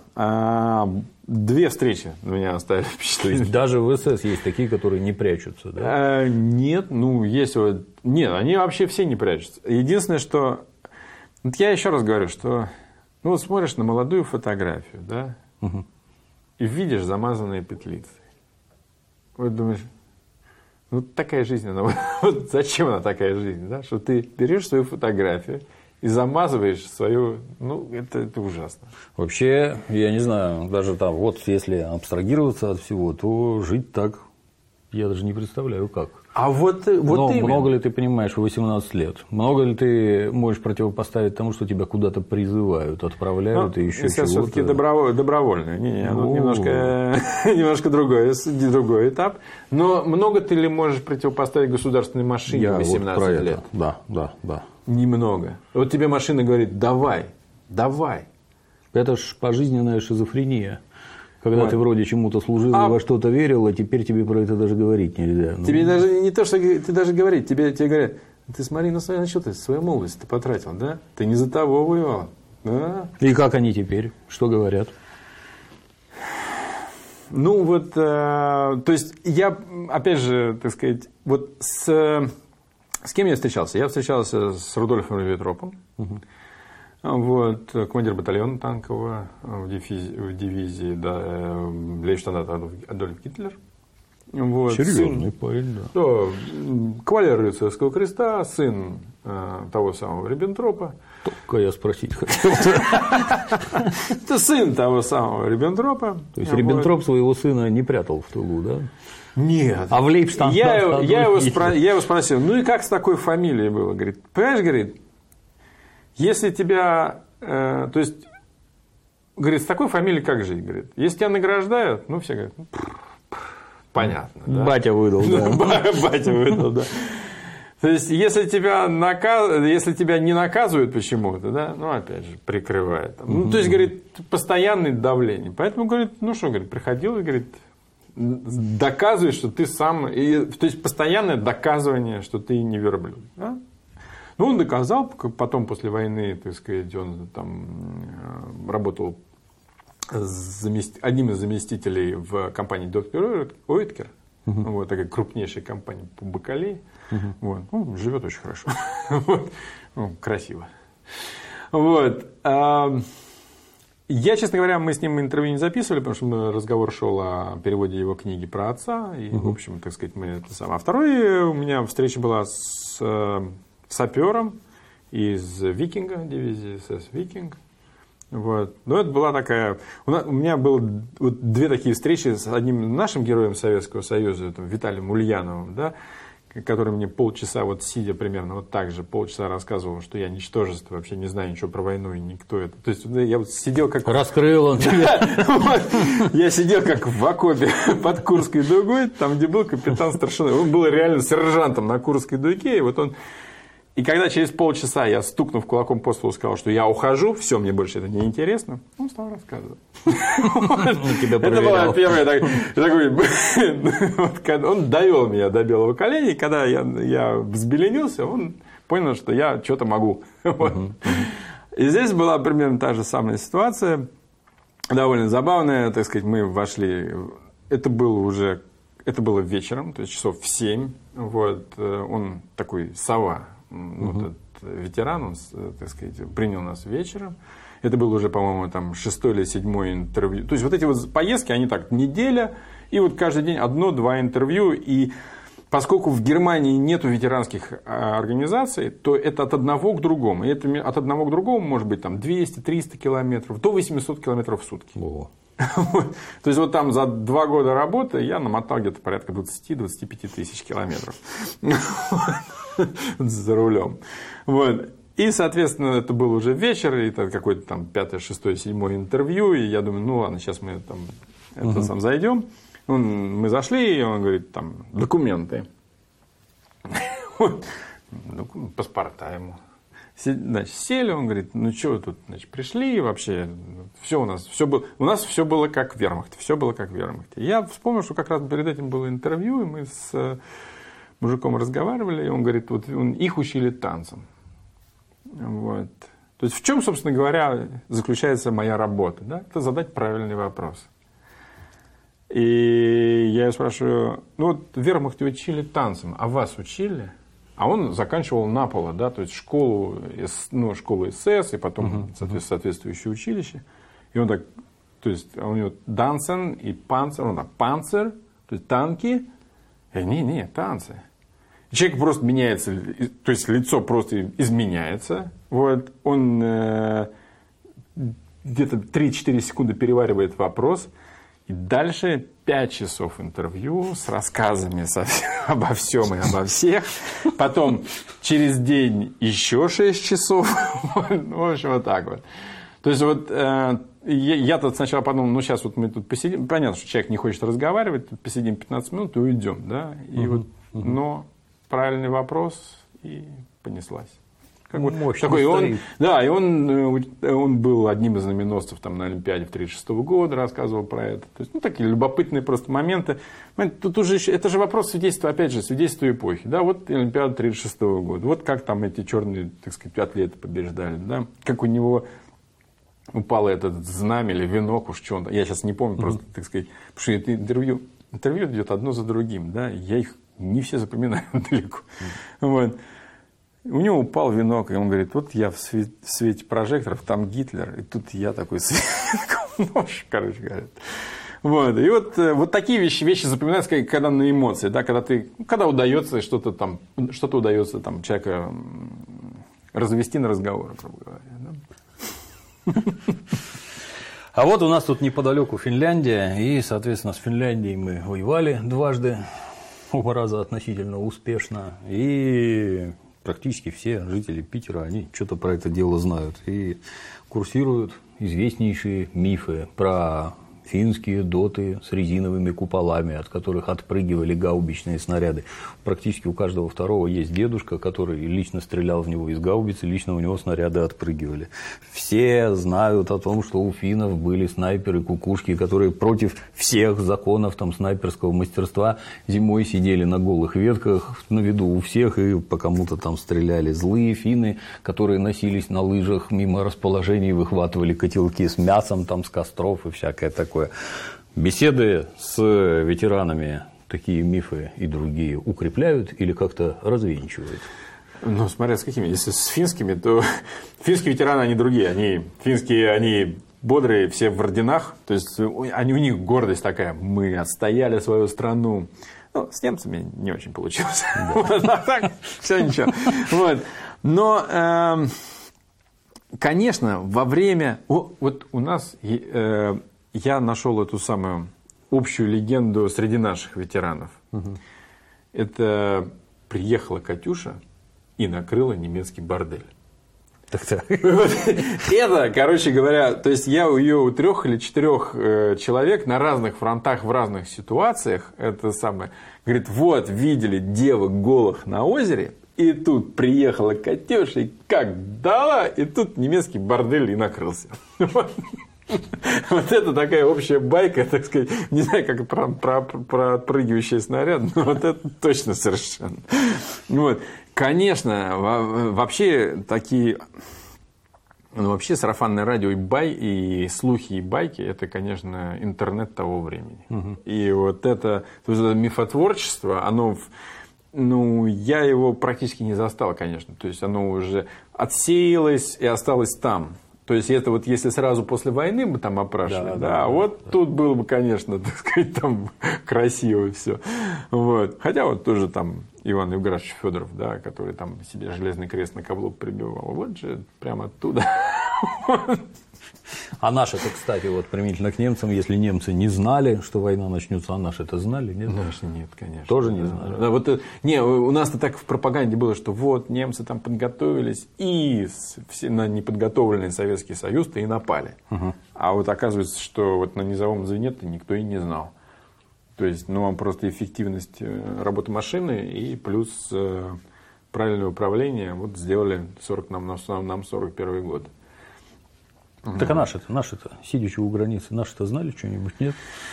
2 встречи меня оставили впечатление. То есть даже в СС есть такие, которые не прячутся, да? Нет, ну есть вот. Нет, они вообще все не прячутся. Единственное, что. Вот я еще раз говорю, что ну вот смотришь на молодую фотографию, да, и видишь замазанные петлицы. Вот думаешь, ну такая жизнь, она, вот зачем она такая жизнь, да? Что ты берешь свою фотографию и замазываешь свою, ну это ужасно. Вообще, я не знаю, даже там, вот если абстрагироваться от всего, то жить так, я даже не представляю как. А вот Но именно. много ли ты понимаешь в 18 лет? Много ли ты можешь противопоставить тому, что тебя куда-то призывают, отправляют и еще чего-то? Все-таки добровольно. Немножко другой этап. Но много ты ли можешь противопоставить государственной машине в 18 лет? Да. Немного. Вот тебе машина говорит, давай. Это ж пожизненная шизофрения. Когда ты вроде чему-то служил, во что-то верил, а теперь тебе про это даже говорить нельзя. Тебе даже не то, что ты даже говорить, тебе говорят, ты смотри, на что ты свою молодость потратил, да? Ты не за того воевал. Да? И как они теперь? Что говорят? Ну вот, то есть я, опять же, так сказать, вот с кем я встречался? Я встречался с Рудольфом Риббентропом. Вот, командир батальона танкового в дивизии лейбштандарта Адольф Гитлер. Вот, серьезный парень, да. Кавалер рыцарского креста, сын того самого Риббентропа. Только я спросить хотел. Это сын того самого Риббентропа. То есть Риббентроп своего сына не прятал в тылу, да? Нет. А в Лейбштандарт? Я его спросил, ну и как с такой фамилией было? Говорит, понимаешь, говорит, если тебя, то есть, говорит, с такой фамилией как жить? Говорит, если тебя награждают, ну все говорят, понятно. Да? Батя выдал, да. Батя выдал, да. То есть, если тебя не наказывают почему-то, да, ну, опять же, прикрывает. Ну, то есть, говорит, постоянное давление. Поэтому, говорит, ну что, говорит, приходил и, говорит, доказывай, что ты сам, то есть, постоянное доказывание, что ты не верблюд, да? Ну, он доказал, потом после войны, так сказать, он там работал одним из заместителей в компании Доктор Оэткер, вот такая крупнейшая компания по бакалее, вот, ну, живет очень хорошо, вот, ну, красиво. Вот. Я, честно говоря, мы с ним интервью не записывали, потому что разговор шел о переводе его книги про отца, и, в общем, так сказать, мы это самое. А второй у меня встреча была с сапером из Викинга, дивизии СС Викинг. Вот. Но это была такая... У меня было вот две такие встречи с одним нашим героем Советского Союза, Виталием Ульяновым, да, который мне полчаса, вот сидя примерно вот так же, полчаса рассказывал, что я ничтожество, вообще не знаю ничего про войну и никто это. То есть я вот сидел как... Раскрыл он тебя. Я сидел как в окопе под Курской дугой, там, где был капитан старшина. Он был реально сержантом на Курской дуге, и вот он... И когда через полчаса я, стукнув кулаком по столу, сказал, что я ухожу, все, мне больше это не интересно, он стал рассказывать. Это была первая такой... Он довел меня до белого коленя, и когда я взбеленился, он понял, что я что-то могу. И здесь была примерно та же самая ситуация, довольно забавная, так сказать, мы вошли, это было вечером, то есть часов в 7, вот, он такой сова. Вот этот ветеран, он, так сказать, принял нас вечером. Это было уже, по-моему, там 6-й или 7-й интервью. То есть, вот эти вот поездки, они так, неделя, и вот каждый день 1-2 интервью. И поскольку в Германии нету ветеранских организаций, то это от одного к другому. И это от одного к другому может быть там 200-300 километров, до 800 километров в сутки. То есть, вот там за 2 года работы я намотал где-то порядка 20-25 тысяч километров за рулем. Вот. И, соответственно, это был уже вечер, и это какой-то там 5-й, 6-й, 7-й интервью, и я думаю, ну ладно, сейчас мы там сам зайдем. Мы зашли, и он говорит, там, документы. Паспорта ему. Значит, сели, он говорит, ну что вы тут, значит, пришли, вообще, все у нас все было как в вермахте, все было как в вермахте. Я вспомнил, что как раз перед этим было интервью, и мы с мужиком разговаривали, и он говорит, вот их учили танцам. Вот. То есть, в чем, собственно говоря, заключается моя работа? Да? Это задать правильный вопрос. И я его спрашиваю, ну вот в вермахте учили танцам, а вас учили? А он заканчивал Наполо, да, то есть школу СС, и потом соответствующее училище. И он так То есть у него Данцен и Панцер, он Панцер, то есть танки. Не, танцы. Человек просто меняется, то есть лицо просто изменяется. Вот. Он где-то 3-4 секунды переваривает вопрос. И дальше 5 часов интервью с рассказами обо всем и обо всех. Потом через день еще 6 часов. В общем, вот так вот. То есть вот я тут сначала подумал, ну сейчас вот мы тут посидим. Понятно, что человек не хочет разговаривать, тут посидим 15 минут и уйдем. Да? И вот, но правильный вопрос, и понеслась. Такой, он был одним из знаменосцев там, на Олимпиаде в 1936 года, рассказывал про это. То есть, такие любопытные просто моменты. Тут уже это же вопрос свидетельства, опять же, свидетельства эпохи. Да, вот Олимпиада 1936 года. Вот как там эти черные, так сказать, атлеты побеждали. Да? Как у него упало этот знамя или венок, уж что он. Я сейчас не помню, просто, так сказать, потому что это интервью идет одно за другим. Да? Я их не все запоминаю далеко. Вот. У него упал венок, и он говорит, вот я в свете прожекторов, там Гитлер, и тут я такой нож, короче говоря. Вот. И вот такие вещи запоминаются, когда на эмоции, да, когда удается что-то удается там, человека развести на разговор, грубо говоря. Да? А вот у нас тут неподалеку Финляндия, и, соответственно, с Финляндией мы воевали дважды, оба раза относительно успешно, и практически все жители Питера, они что-то про это дело знают. И курсируют известнейшие мифы про финские доты с резиновыми куполами, от которых отпрыгивали гаубичные снаряды. Практически у каждого второго есть дедушка, который лично стрелял в него из гаубицы, лично у него снаряды отпрыгивали. Все знают о том, что у финнов были снайперы-кукушки, которые против всех законов там, снайперского мастерства зимой сидели на голых ветках на виду у всех и по кому-то там стреляли. Злые финны, которые носились на лыжах мимо расположений, выхватывали котелки с мясом там, с костров и всякое такое. Беседы с ветеранами такие мифы и другие укрепляют или как-то развенчивают? Ну, смотря с какими. Если с финскими, то финские ветераны, они другие. Финские, они бодрые, все в орденах. То есть, у них гордость такая. Мы отстояли свою страну. Ну, с немцами не очень получилось. Так, все ничего. Но, конечно, во время... Вот у нас... Я нашел эту самую общую легенду среди наших ветеранов. Это приехала Катюша и накрыла немецкий бордель. Это, короче говоря, то есть я ее у 3 или 4 человек на разных фронтах, в разных ситуациях, это самое, говорит, вот, видели девок голых на озере, и тут приехала Катюша, и как дала, и тут немецкий бордель и накрылся. Вот это такая общая байка, так сказать, не знаю, как про отпрыгивающий снаряд, но вот это точно совершенно. Вот. Конечно, вообще такие, вообще сарафанное радио и слухи, и байки, это, конечно, интернет того времени. И вот это, то есть это мифотворчество, оно... Ну, я его практически не застал, конечно. То есть оно уже отсеялось и осталось там. То есть это вот если сразу после войны бы там опрашивали, тут было бы, конечно, так сказать, там красиво все. Вот. Хотя вот тоже там Иван Евграфович Федоров, да, который там себе железный крест на каблук прибивал. Вот же прямо оттуда. А наши-то, кстати, вот применительно к немцам, если немцы не знали, что война начнется, а наши-то знали, нет? Наши нет, конечно. Тоже не знали? Да, вот, не, у нас-то так в пропаганде было, что вот немцы там подготовились и все на неподготовленный Советский Союз-то и напали. А вот оказывается, что вот на низовом звене-то никто и не знал. То есть, ну, просто эффективность работы машины и плюс правильное управление вот сделали нам 41 год. Так а наши-то, сидячи у границы, наши-то знали что-нибудь, нет?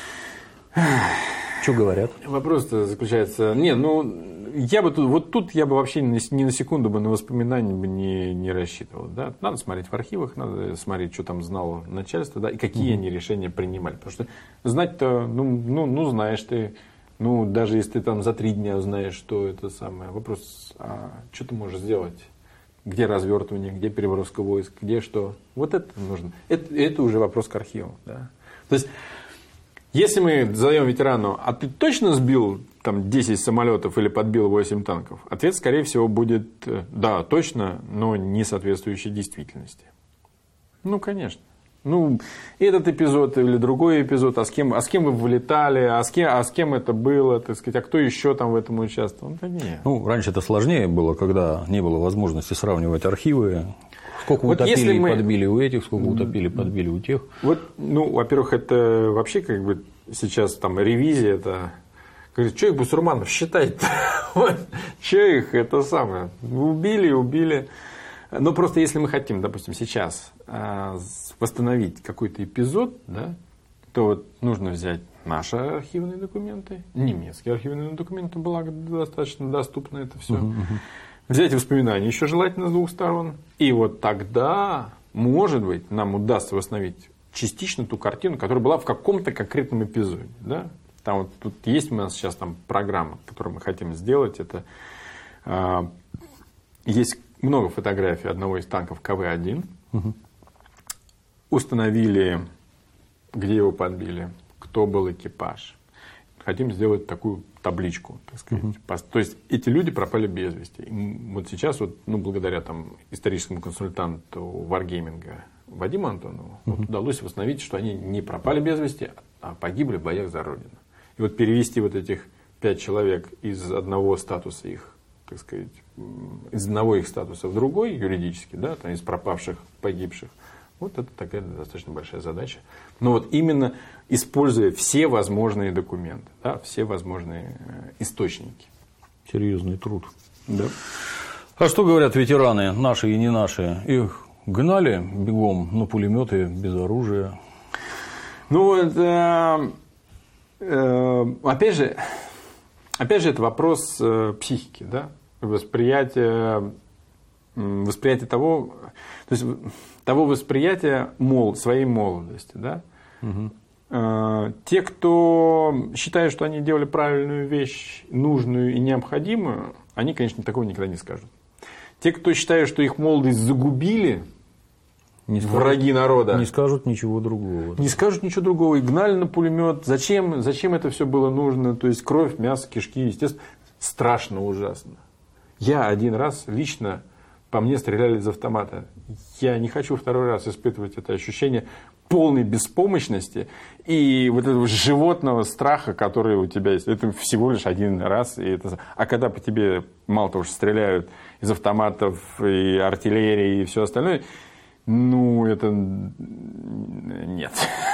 Что говорят? Вопрос-то заключается... я бы тут я бы вообще ни на секунду бы на воспоминания бы не рассчитывал. Да? Надо смотреть в архивах, надо смотреть, что там знало начальство, да, и какие они решения принимали. Потому что знать-то, знаешь ты, даже если ты там за 3 дня знаешь, что это самое. Вопрос, а что ты можешь сделать? Где развертывание, где переброска войск, где что. Вот это нужно. Это уже вопрос к архивам. Да? То есть, если мы задаем ветерану, а ты точно сбил там 10 самолетов или подбил 8 танков? Ответ, скорее всего, будет да, точно, но не соответствующий действительности. Ну, конечно. Ну, этот эпизод или другой эпизод, а с кем вы вылетали, а с кем это было, так сказать, а кто еще там в этом участвовал? Да нет. Ну, раньше это сложнее было, когда не было возможности сравнивать архивы. Сколько вот утопили и мы... подбили у этих, сколько утопили, подбили у тех. Вот, ну, во-первых, это вообще как бы сейчас там ревизия, это... Говорит, что их бусурманов считать-то? Что их, это самое, убили. Но просто если мы хотим, допустим, сейчас восстановить какой-то эпизод, да, то вот нужно взять наши архивные документы, немецкие архивные документы, благо достаточно доступно это все. Взять воспоминания еще желательно с двух сторон. И вот тогда, может быть, нам удастся восстановить частично ту картину, которая была в каком-то конкретном эпизоде. Да? Там вот тут есть у нас сейчас там программа, которую мы хотим сделать. Это есть много фотографий одного из танков КВ-1. Установили, где его подбили, кто был экипаж. Хотим сделать такую табличку, так сказать. То есть эти люди пропали без вести. И вот сейчас, вот, ну, благодаря там, историческому консультанту Wargaming Вадиму Антонову удалось восстановить, что они не пропали без вести, а погибли в боях за Родину. И вот перевести вот этих 5 человек из одного статуса их, так сказать, из одного их статуса в другой юридически, да, там, из пропавших, погибших, вот это такая достаточно большая задача. Но вот именно используя все возможные документы, да, все возможные источники. Серьезный труд. Да. А что говорят ветераны, наши и не наши? Их гнали бегом на пулеметы без оружия? Ну вот, опять же, это вопрос психики, да? Восприятие того, то есть того восприятия своей молодости, да? Те, кто считает, что они делали правильную вещь, нужную и необходимую, они, конечно, такого никогда не скажут. Те, кто считает, что их молодость загубили, враги народа, не скажут ничего другого. Не скажут ничего другого. И гнали на пулемет. Зачем это все было нужно? То есть кровь, мясо, кишки, естественно, страшно ужасно. Я один раз лично, по мне стреляли из автомата. Я не хочу второй раз испытывать это ощущение полной беспомощности и вот этого животного страха, который у тебя есть. Это всего лишь один раз. А когда по тебе мало того, что стреляют из автоматов и артиллерии и все остальное, ну, это нет.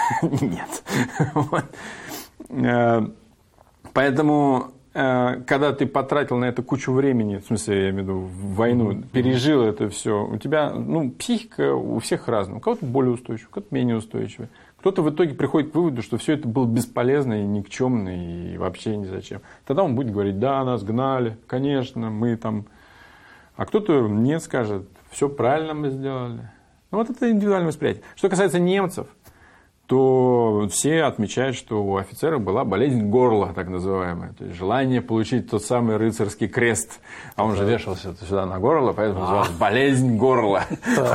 Нет. Поэтому, когда ты потратил на это кучу времени, в смысле, я имею в виду, в войну, пережил это все, у тебя, ну, психика у всех разная. У кого-то более устойчивая, у кого-то менее устойчивая. Кто-то в итоге приходит к выводу, что все это было бесполезно и никчемно, и вообще ни зачем. Тогда он будет говорить, да, нас гнали, конечно, мы там... А кто-то нет, скажет, все правильно мы сделали. Ну, вот это индивидуальное восприятие. Что касается немцев, то все отмечают, что у офицеров была болезнь горла, так называемая. То есть желание получить тот самый рыцарский крест. А он же вешался сюда на горло, поэтому называлась болезнь горла.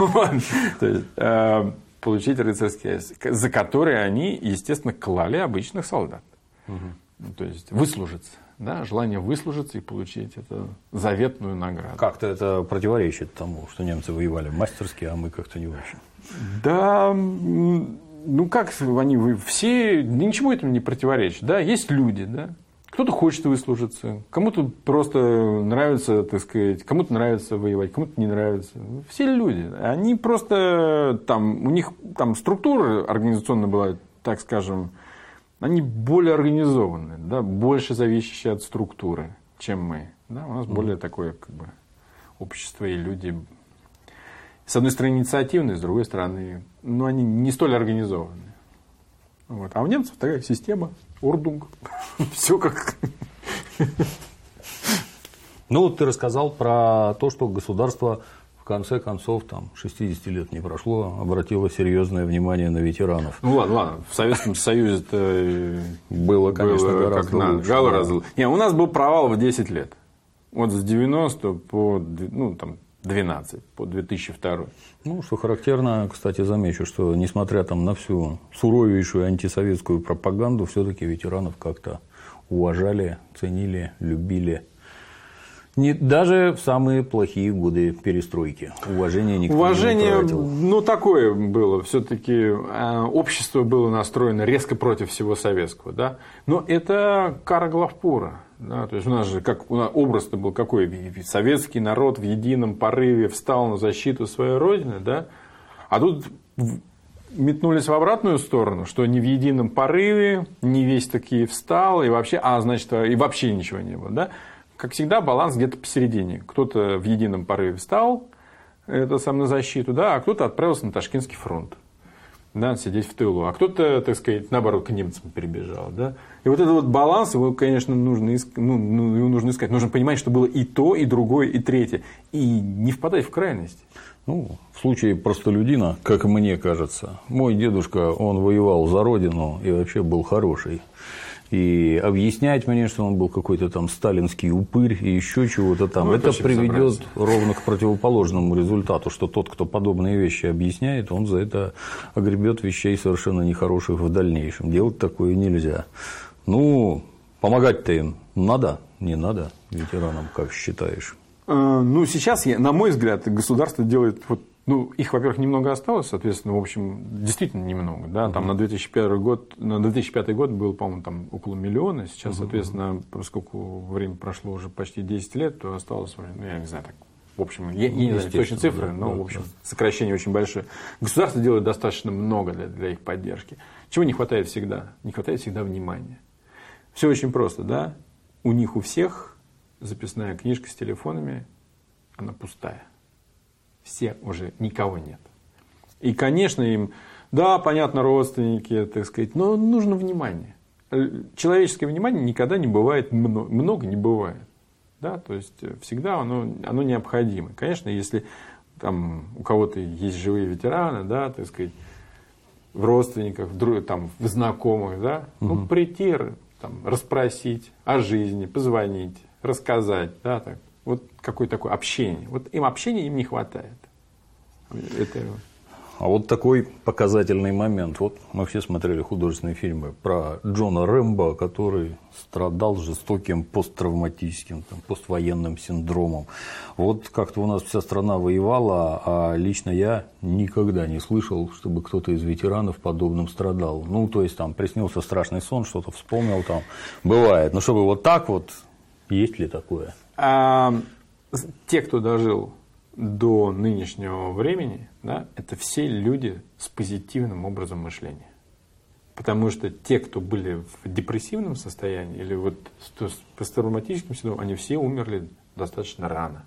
Получить рыцарский крест, за который они, естественно, клали обычных солдат. То есть выслужиться. Да, желание выслужиться и получить эту заветную награду. Как-то это противоречит тому, что немцы воевали мастерски, а мы как-то не очень. Да, ну как они все, ничего этому не противоречит. Да, есть люди, да. Кто-то хочет выслужиться, кому-то просто нравится, так сказать, кому-то нравится воевать, кому-то не нравится. Все люди. Они просто там, у них там структура организационная была, так скажем, они более организованные, да, больше зависящие от структуры, чем мы. Да, у нас более такое как бы, общество и люди, с одной стороны, инициативные, с другой стороны, ну, они не столь организованные. Вот. А у немцев такая система, ордунг, все как... Ну, вот ты рассказал про то, что государство в конце концов, там, 60 лет не прошло, обратило серьезное внимание на ветеранов. Ну, ладно, в Советском Союзе-то было, конечно, гораздо лучше. Не, у нас был провал в 10 лет. Вот с 90 по, ну, там, 12 по 2002. Ну, что характерно, кстати, замечу, что несмотря там на всю суровейшую антисоветскую пропаганду, все-таки ветеранов как-то уважали, ценили, любили. Даже в самые плохие годы перестройки. Уважение никто не утратил. Ну, такое было. Все-таки общество было настроено резко против всего советского. Да? Но это кара главпура. Да? То есть у нас же образ-то был какой? Советский народ в едином порыве встал на защиту своей родины. Да? А тут метнулись в обратную сторону, что не в едином порыве, не весь таки встал, и вообще, и вообще ничего не было. Да? Как всегда, баланс где-то посередине. Кто-то в едином порыве встал на защиту, да, а кто-то отправился на Ташкентский фронт, да, сидеть в тылу. А кто-то, так сказать, наоборот, к немцам перебежал. Да. И вот этот вот баланс, его, конечно, нужно искать. Нужно понимать, что было и то, и другое, и третье. И не впадать в крайность. Ну, в случае простолюдина, как мне кажется, мой дедушка, он воевал за родину и вообще был хороший. И объяснять мне, что он был какой-то там сталинский упырь и еще чего-то там, это приведет ровно к противоположному результату, что тот, кто подобные вещи объясняет, он за это огребет вещей совершенно нехороших в дальнейшем. Делать такое нельзя. Ну, помогать-то им надо, не надо ветеранам, как считаешь? Ну, сейчас, на мой взгляд, государство делает их, во-первых, немного осталось, соответственно, в общем, действительно немного. Да? Там на 2005 год было, по-моему, там около миллиона. Сейчас, соответственно, поскольку время прошло уже почти 10 лет, то осталось, я не знаю, так, в общем, я не знаю точно цифры, но, в общем, сокращение очень большое. Государство делает достаточно много для их поддержки. Чего не хватает всегда? Не хватает всегда внимания. Все очень просто, да? У них у всех записная книжка с телефонами, она пустая. Все уже, никого нет. И, конечно, им, да, понятно, родственники, так сказать, но нужно внимание. Человеческое внимание никогда не бывает много не бывает. Да? То есть, всегда оно необходимо. Конечно, если там, у кого-то есть живые ветераны, да, так сказать, в родственниках, в знакомых, да, прийти, расспросить о жизни, позвонить, рассказать, да, так. Вот какое-то такое общение. Вот общения им не хватает. А вот такой показательный момент. Вот мы все смотрели художественные фильмы про Джона Рэмбо, который страдал жестоким посттравматическим, поствоенным синдромом. Вот как-то у нас вся страна воевала, а лично я никогда не слышал, чтобы кто-то из ветеранов подобным страдал. Ну, то есть, там приснился страшный сон, что-то вспомнил там. Бывает. Но чтобы вот так вот, есть ли такое? Те, кто дожил до нынешнего времени, да, это все люди с позитивным образом мышления. Потому что те, кто были в депрессивном состоянии или вот с посттравматическим синдромом, они все умерли достаточно рано.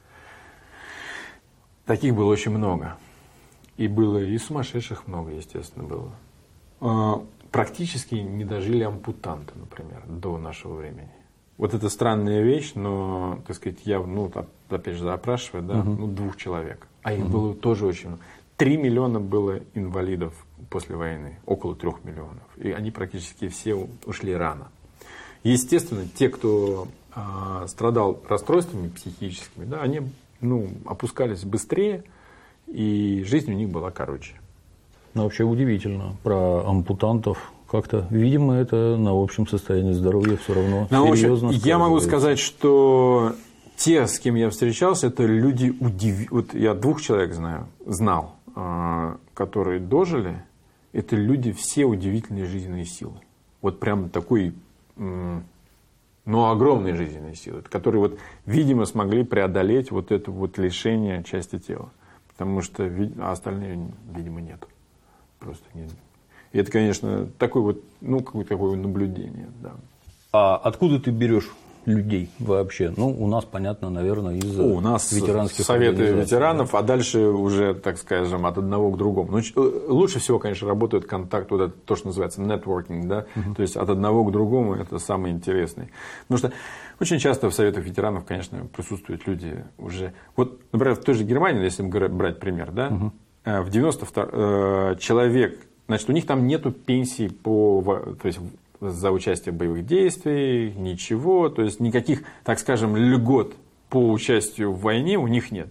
Таких было очень много. И было и сумасшедших много, естественно, было. Практически не дожили ампутанты, например, до нашего времени. Вот это странная вещь, но, так сказать, я, опять же, опрашиваю, да, 2 человек. А их было тоже очень много. 3 миллиона было инвалидов после войны, около 3 миллионов. И они практически все ушли рано. Естественно, те, кто страдал расстройствами психическими, да, они опускались быстрее, и жизнь у них была короче. Ну, вообще удивительно про ампутантов. Как-то, видимо, это на общем состоянии здоровья все равно серьезно. Я могу сказать, что те, с кем я встречался, это люди Вот я 2 человек знал, которые дожили. Это люди все удивительные жизненные силы. Вот прям такой, огромные жизненные силы, которые, вот, видимо, смогли преодолеть вот это вот лишение части тела. Потому что остальные, видимо, нет. Просто нет. И это, конечно, такое вот, какое-то такое наблюдение. Да. А откуда ты берешь людей вообще? У нас, понятно, наверное, из у нас ветеранских советы ветеранов, да? А дальше уже, так скажем, от одного к другому. Лучше всего, конечно, работает контакт, вот это то, что называется нетворкинг, да? То есть от одного к другому это самый интересный. Потому что очень часто в советах ветеранов, конечно, присутствуют люди уже. Вот, например, в той же Германии, если брать пример, да, в 92 человек. Значит, у них там нету пенсий то есть, за участие в боевых действиях, ничего. То есть, никаких, так скажем, льгот по участию в войне у них нет.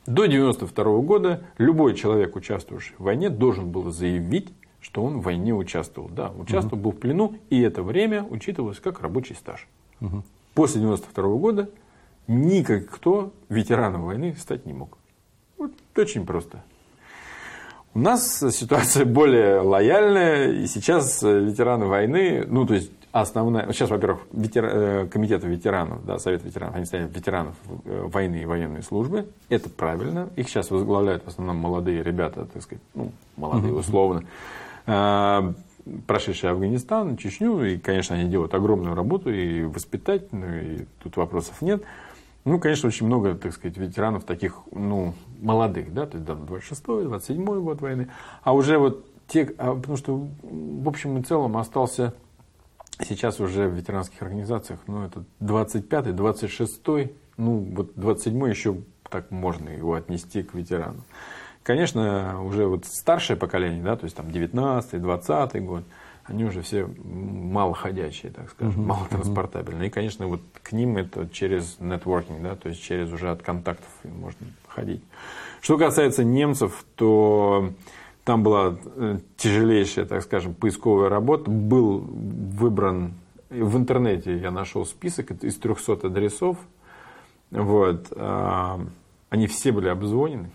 До 1992 года любой человек, участвовавший в войне, должен был заявить, что он в войне участвовал. Да, участвовал, был в плену, и это время учитывалось как рабочий стаж. После 1992 года никто ветераном войны стать не мог. Вот очень просто. У нас ситуация более лояльная, и сейчас ветераны войны, ну, то есть, основная... Сейчас, во-первых, комитеты ветеранов, да, Совет ветеранов, они стоят ветеранов войны и военной службы. Это правильно. Их сейчас возглавляют в основном молодые ребята, так сказать, ну, молодые условно, прошедшие Афганистан, Чечню. И, конечно, они делают огромную работу, и воспитательную, и тут вопросов нет. Ну, конечно, очень много, так сказать, ветеранов таких, ну, молодых, да, то есть, 26-й, 27-й год войны. А уже вот те, потому что, в общем и целом, остался сейчас уже в ветеранских организациях, ну, это 25-й, 26-й, ну, вот 27-й еще так можно его отнести к ветеранам. Конечно, уже вот старшее поколение, да, то есть, там, 19-й, 20-й год, они уже все малоходячие, так скажем, малотранспортабельные. И, конечно, вот к ним это через нетворкинг, да, то есть через уже от контактов можно ходить. Что касается немцев, то там была тяжелейшая, так скажем, поисковая работа. Был выбран, в интернете я нашел список из 300 адресов. Вот, они все были обзвонены.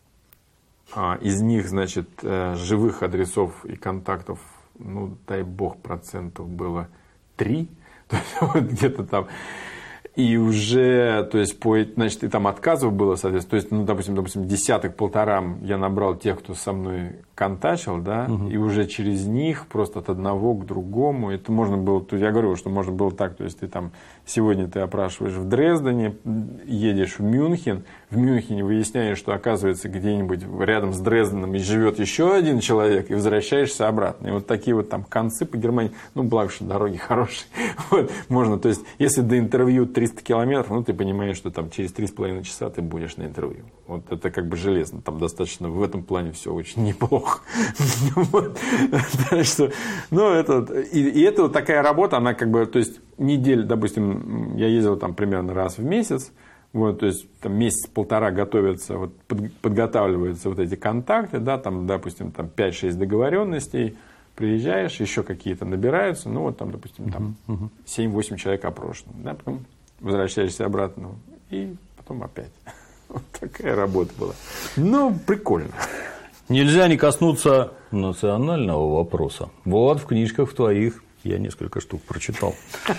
Из них, значит, живых адресов и контактов, ну, дай бог, процентов было 3, то есть, вот где-то там. И уже, то есть, значит, и там отказов было, соответственно, то есть, ну, допустим, десяток-полтора я набрал тех, кто со мной контачил, да, и уже через них просто от одного к другому, это можно было, то я говорю, что можно было так, то есть, ты там, сегодня ты опрашиваешь в Дрездене, едешь в Мюнхене выясняешь, что, оказывается, где-нибудь рядом с Дрезденом живет еще один человек, и возвращаешься обратно. И вот такие вот там концы по Германии, ну, благо, что дороги хорошие, вот, можно, то есть, если до интервью 300 километров, ну, ты понимаешь, что там через 3,5 часа ты будешь на интервью. Вот это как бы железно. Там достаточно в этом плане все очень неплохо. Так что, ну, и это вот такая работа, она как бы, то есть, неделю, допустим, я ездил там примерно раз в месяц, вот, то есть, там месяц-полтора готовятся, вот, подготавливаются вот эти контакты, да, там, допустим, там 5-6 договоренностей, приезжаешь, еще какие-то набираются, ну, вот там, допустим, там 7-8 человек опрошено, да, потом возвращаешься обратно, и потом опять. Вот такая работа была. Ну, прикольно. Нельзя не коснуться национального вопроса. Вот в книжках твоих я несколько штук прочитал.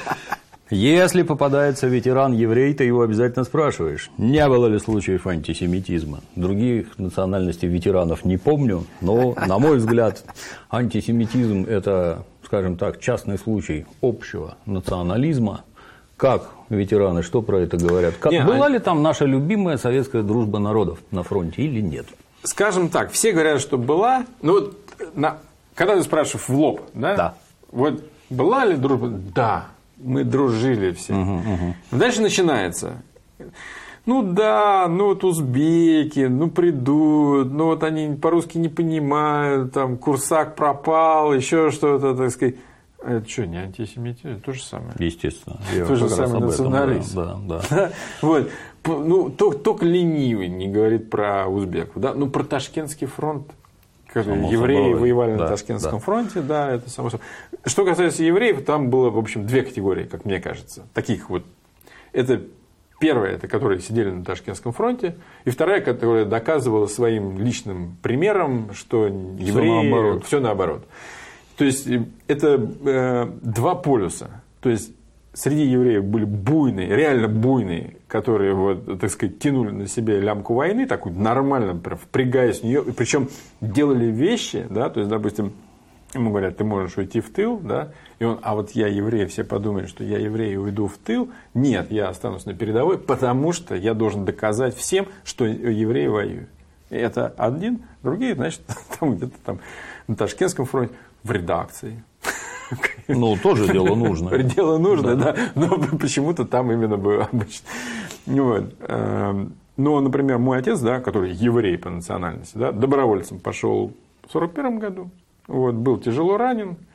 Если попадается ветеран-еврей, ты его обязательно спрашиваешь, не было ли случаев антисемитизма. Других национальностей ветеранов не помню, но, на мой взгляд, антисемитизм – это, скажем так, частный случай общего национализма. Как ветераны, что про это говорят? Была ли там наша любимая советская дружба народов на фронте или нет? Скажем так, все говорят, что была. Ну, вот, когда ты спрашиваешь в лоб, да? Да. Вот была ли дружба? Да. Мы дружили все. Дальше начинается. Ну да, ну вот узбеки, ну придут, ну вот они по-русски не понимают, там курсак пропал, еще что-то, так сказать. А это что, не антисемитизм? То же самое. Естественно. То же самое национализм. Да. Вот. Ну, только ленивый не говорит про узбеков. Да? Ну, про Ташкентский фронт. Евреи воевали на Ташкентском фронте, да, это само собой. Что касается евреев, там было, в общем, 2 категории, как мне кажется. Таких вот. Это первая, это которые сидели на Ташкентском фронте, и вторая, которая доказывала своим личным примером, что евреи все наоборот. То есть это 2 полюса. То есть среди евреев были буйные, реально буйные, которые, вот, так сказать, тянули на себе лямку войны, такую нормально, впрягаясь в нее, и причем делали вещи, да, то есть, допустим, ему говорят, ты можешь уйти в тыл, да, и он, а вот я еврей, все подумают, что я еврей и уйду в тыл. Нет, я останусь на передовой, потому что я должен доказать всем, что евреи воюют. И это один, другие, значит, там где-то там на Ташкентском фронте в редакции. Ну, тоже дело нужное. Дело нужное, да. Но почему-то там именно было обычно. Вот. Но, например, мой отец, да, который еврей по национальности, да, добровольцем пошел в 1941 году. Вот, был тяжело ранен.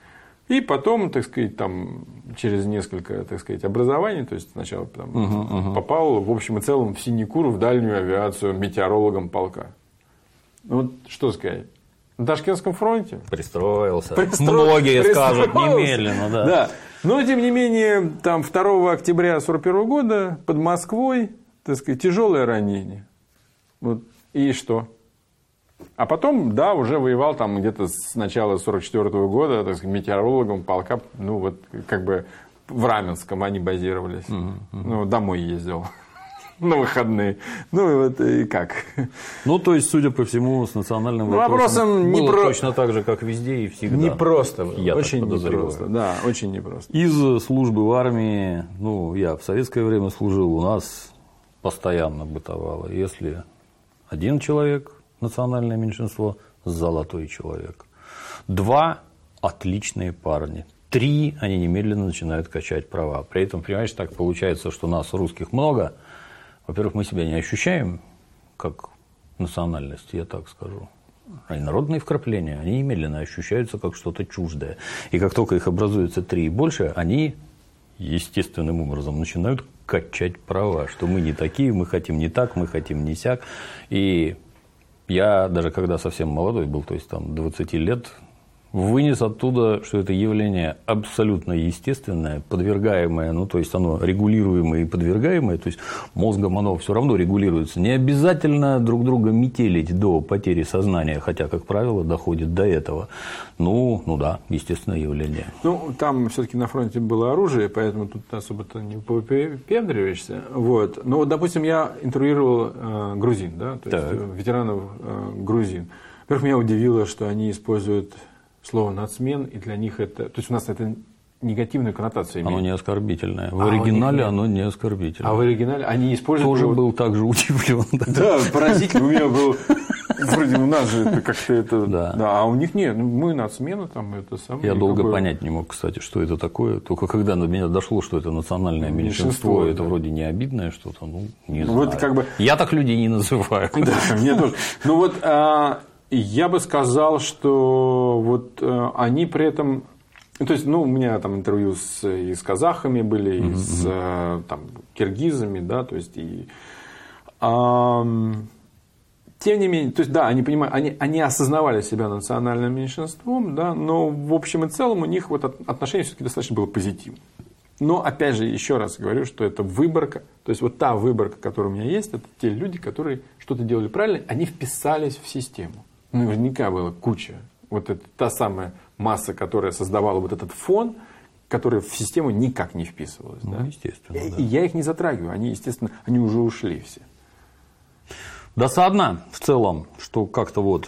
И потом, так сказать, там, через несколько, так сказать, образований, то есть сначала там, попал в общем и целом в Синекур, в дальнюю авиацию, метеорологом полка. Вот что сказать. На Ташкентском фронте. Пристроился. Многие скажут немедленно, да. Да. Но, тем не менее, там 2 октября 1941 года под Москвой, так сказать, тяжелое ранение. Вот. И что? А потом, да, уже воевал там где-то с начала 1944 года, так сказать, метеорологом полка, ну, вот, как бы в Раменском они базировались. Ну, домой ездил на выходные. Ну, и вот и как. Ну, то есть, судя по всему, с национальным вопросом было точно так же, как везде и всегда. Непросто. Я очень непросто. Да, очень непросто. Из службы в армии, ну, я в советское время служил, у нас постоянно бытовало. Если один человек, национальное меньшинство, золотой человек. 2 отличные парни. 3 они немедленно начинают качать права. При этом, понимаешь, так получается, что нас, русских, много. Во-первых, мы себя не ощущаем как национальность, я так скажу. А народные вкрапления, они немедленно ощущаются как что-то чуждое. И как только их образуется 3 и больше, они естественным образом начинают качать права, что мы не такие, мы хотим не так, мы хотим не сяк. И я даже когда совсем молодой был, то есть там 20 лет, вынес оттуда, что это явление абсолютно естественное, подвергаемое, ну, то есть оно регулируемое и подвергаемое, то есть мозгом оно все равно регулируется. Не обязательно друг друга метелить до потери сознания, хотя, как правило, доходит до этого. Ну да, естественное явление. Ну, там все-таки на фронте было оружие, поэтому тут особо-то не попендриваешься. Вот. Но вот, допустим, я интервьюировал грузин, да, то есть ветеранов грузин. Во-первых, меня удивило, что они используют слово «нацмен», и для них это... То есть, у нас это негативную коннотацию имеет. Оно не оскорбительное. В оригинале оно не оскорбительное. А в оригинале они используют... Тоже был так же удивлен. Да, поразительно. У меня был... Вроде у нас же это как-то это... Да. А у них нет. Мы нацмены, там это самое... Я долго понять не мог, кстати, что это такое. Только когда до меня дошло, что это национальное меньшинство, это вроде не обидное что-то, ну, не знаю. Вот как бы... Я так людей не называю. Да, мне тоже. Ну вот... Я бы сказал, что вот они при этом... То есть, ну, у меня там интервью и с казахами были, и с там, киргизами, да, то есть, и... тем не менее, то есть, да, они понимают, они осознавали себя национальным меньшинством, да, но в общем и целом у них вот отношение все-таки достаточно было позитивное. Но, опять же, еще раз говорю, что это выборка, то есть, вот та выборка, которая у меня есть, это те люди, которые что-то делали правильно, они вписались в систему. Наверняка была куча. Вот это та самая масса, которая создавала вот этот фон, который в систему никак не вписывалась. Ну, да? Естественно, и да. я их не затрагиваю. Они, естественно, они уже ушли все. Досадно в целом, что как-то вот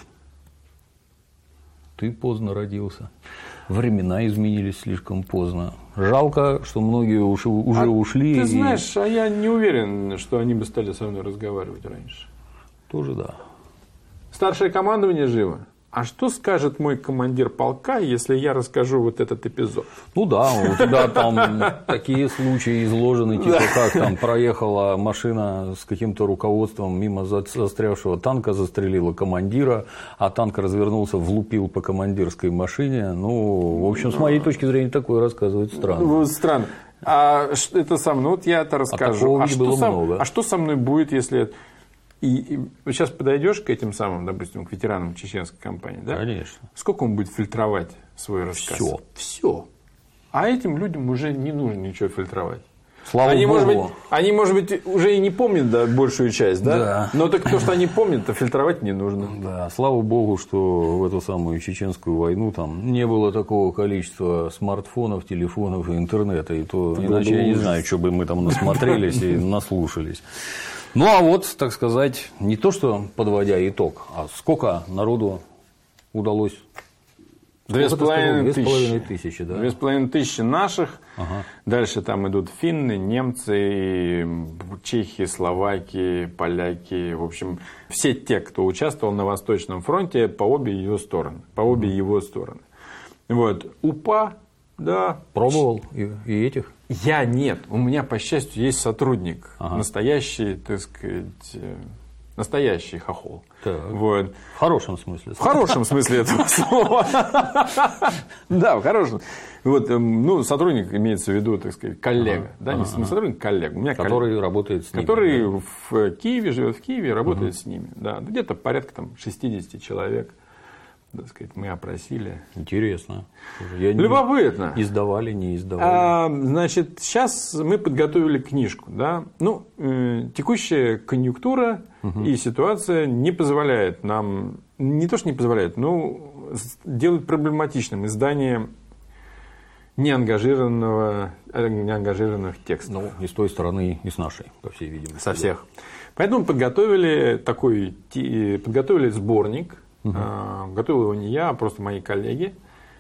ты поздно родился. Времена изменились слишком поздно. Жалко, что многие уже ушли. Ты знаешь, а я не уверен, что они бы стали со мной разговаривать раньше. Тоже да. Старшее командование живо. А что скажет мой командир полка, если я расскажу вот этот эпизод? Ну да, у тебя там такие случаи изложены, типа как там проехала машина с каким-то руководством мимо застрявшего танка, застрелила командира, а танк развернулся, влупил по командирской машине. Ну, в общем, с моей точки зрения, такое рассказывать странно. Странно. А это со мной, вот я это расскажу. А что со мной будет, если... И сейчас подойдешь к этим самым, допустим, к ветеранам чеченской кампании, да? Конечно. Сколько он будет фильтровать свой рассказ? Все. А этим людям уже не нужно ничего фильтровать. Слава Богу. Они, может быть, уже и не помнят большую часть, да? Да. Но так то, что они помнят, то фильтровать не нужно. Да, слава Богу, что в эту самую чеченскую войну там не было такого количества смартфонов, телефонов и интернета. И то, иначе я не знаю, что бы мы там насмотрелись и наслушались. Ну, а вот, так сказать, не то, что подводя итог, а сколько народу удалось? 2500. Да? 2500 наших. Ага. Дальше там идут финны, немцы, чехи, словаки, поляки. В общем, все те, кто участвовал на Восточном фронте по обе его стороны. Вот. УПА, да. Пробовал и этих? Я нет. У меня, по счастью, есть сотрудник. Настоящий, так сказать, Настоящий хохол. Вот. В хорошем смысле. В хорошем смысле этого слова. Да, в хорошем. Вот, ну, сотрудник имеется в виду, так сказать, коллега. Да, не сотрудник, коллега. У меня который работает с ними. Который в Киеве, живет в Киеве, работает с ними. Да, где-то порядка там 60 человек. Так сказать, мы опросили. Интересно. Любопытно. Издавали, не издавали. Значит, сейчас мы подготовили книжку. Да? Ну, текущая конъюнктура и ситуация не позволяет нам, не то что не позволяет, но делает проблематичным издание неангажированных текстов. Ну, и с той стороны, и с нашей, по всей видимости. Со всех. Поэтому подготовили сборник. Готовил его не я, а просто мои коллеги.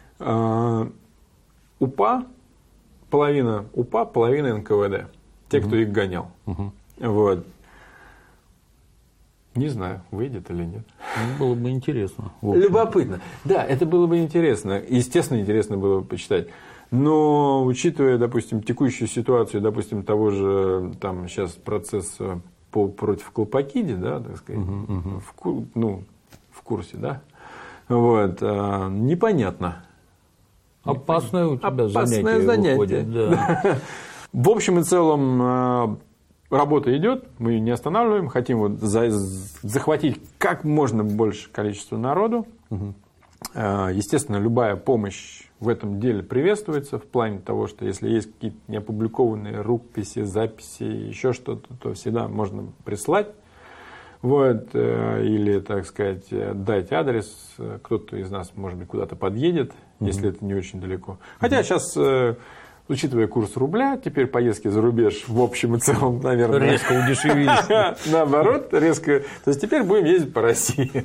УПА, половина УПА, половина НКВД. Те, кто их гонял. Вот. Не знаю, выйдет или нет. Было бы интересно. Любопытно. Да, это было бы интересно. Естественно, интересно было бы почитать. Но, учитывая, допустим, текущую ситуацию, допустим, того же там сейчас процесса против Колпакиди, да, так сказать, в курсе, да? Вот, непонятно. Опасное у тебя занятие выходит. Да. В общем и целом работа идет, мы ее не останавливаем, хотим вот захватить как можно больше количества народу. Естественно, любая помощь в этом деле приветствуется в плане того, что если есть какие-то неопубликованные рукописи, записи, еще что-то, то всегда можно прислать. Вот, или, так сказать, дать адрес, кто-то из нас, может быть, куда-то подъедет, если это не очень далеко. Хотя сейчас, учитывая курс рубля, теперь поездки за рубеж в общем и целом, наверное, резко удешевились. Наоборот, резко. То есть теперь будем ездить по России.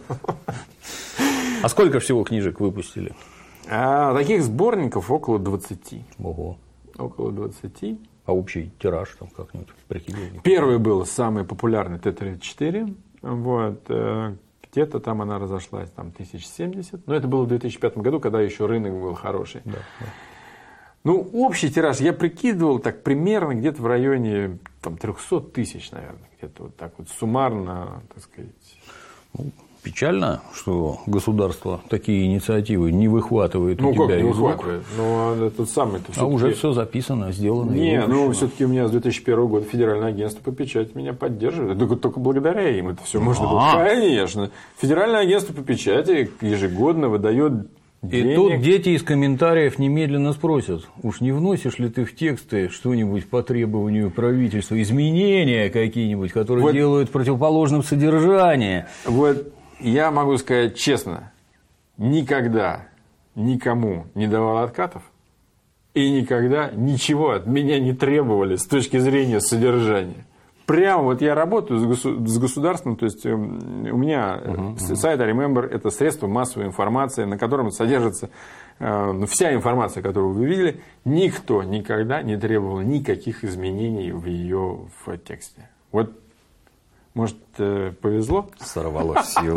А сколько всего книжек выпустили? Таких сборников около 20. Ого. Около 20. А общий тираж там как-нибудь прикидывали? Первый был самый популярный Т-34. Вот. Где-то там она разошлась, там 1070. Но это было в 2005 году, когда еще рынок был хороший. Да. Ну, общий тираж я прикидывал так примерно где-то в районе там, 300 тысяч, наверное. Где-то вот так вот суммарно, так сказать. Ну, печально, что государство такие инициативы не выхватывает у тебя. Ну, как не выхватывает? Ну, это самый-то все-таки... уже все записано, сделано. Не, ну, все-таки у меня с 2001 года Федеральное агентство по печати меня поддерживает. Только благодаря им это все можно было. Конечно. Федеральное агентство по печати ежегодно выдает денег. И тут дети из комментариев немедленно спросят: уж не вносишь ли ты в тексты что-нибудь по требованию правительства, изменения какие-нибудь, которые делают противоположным содержание? Вот. Я могу сказать честно, никогда никому не давал откатов и никогда ничего от меня не требовали с точки зрения содержания. Прямо вот я работаю с государством, то есть у меня сайт Remember – это средство массовой информации, на котором содержится вся информация, которую вы видели. Никто никогда не требовал никаких изменений в ее в тексте. Вот. Может, повезло? Сорвалось силу.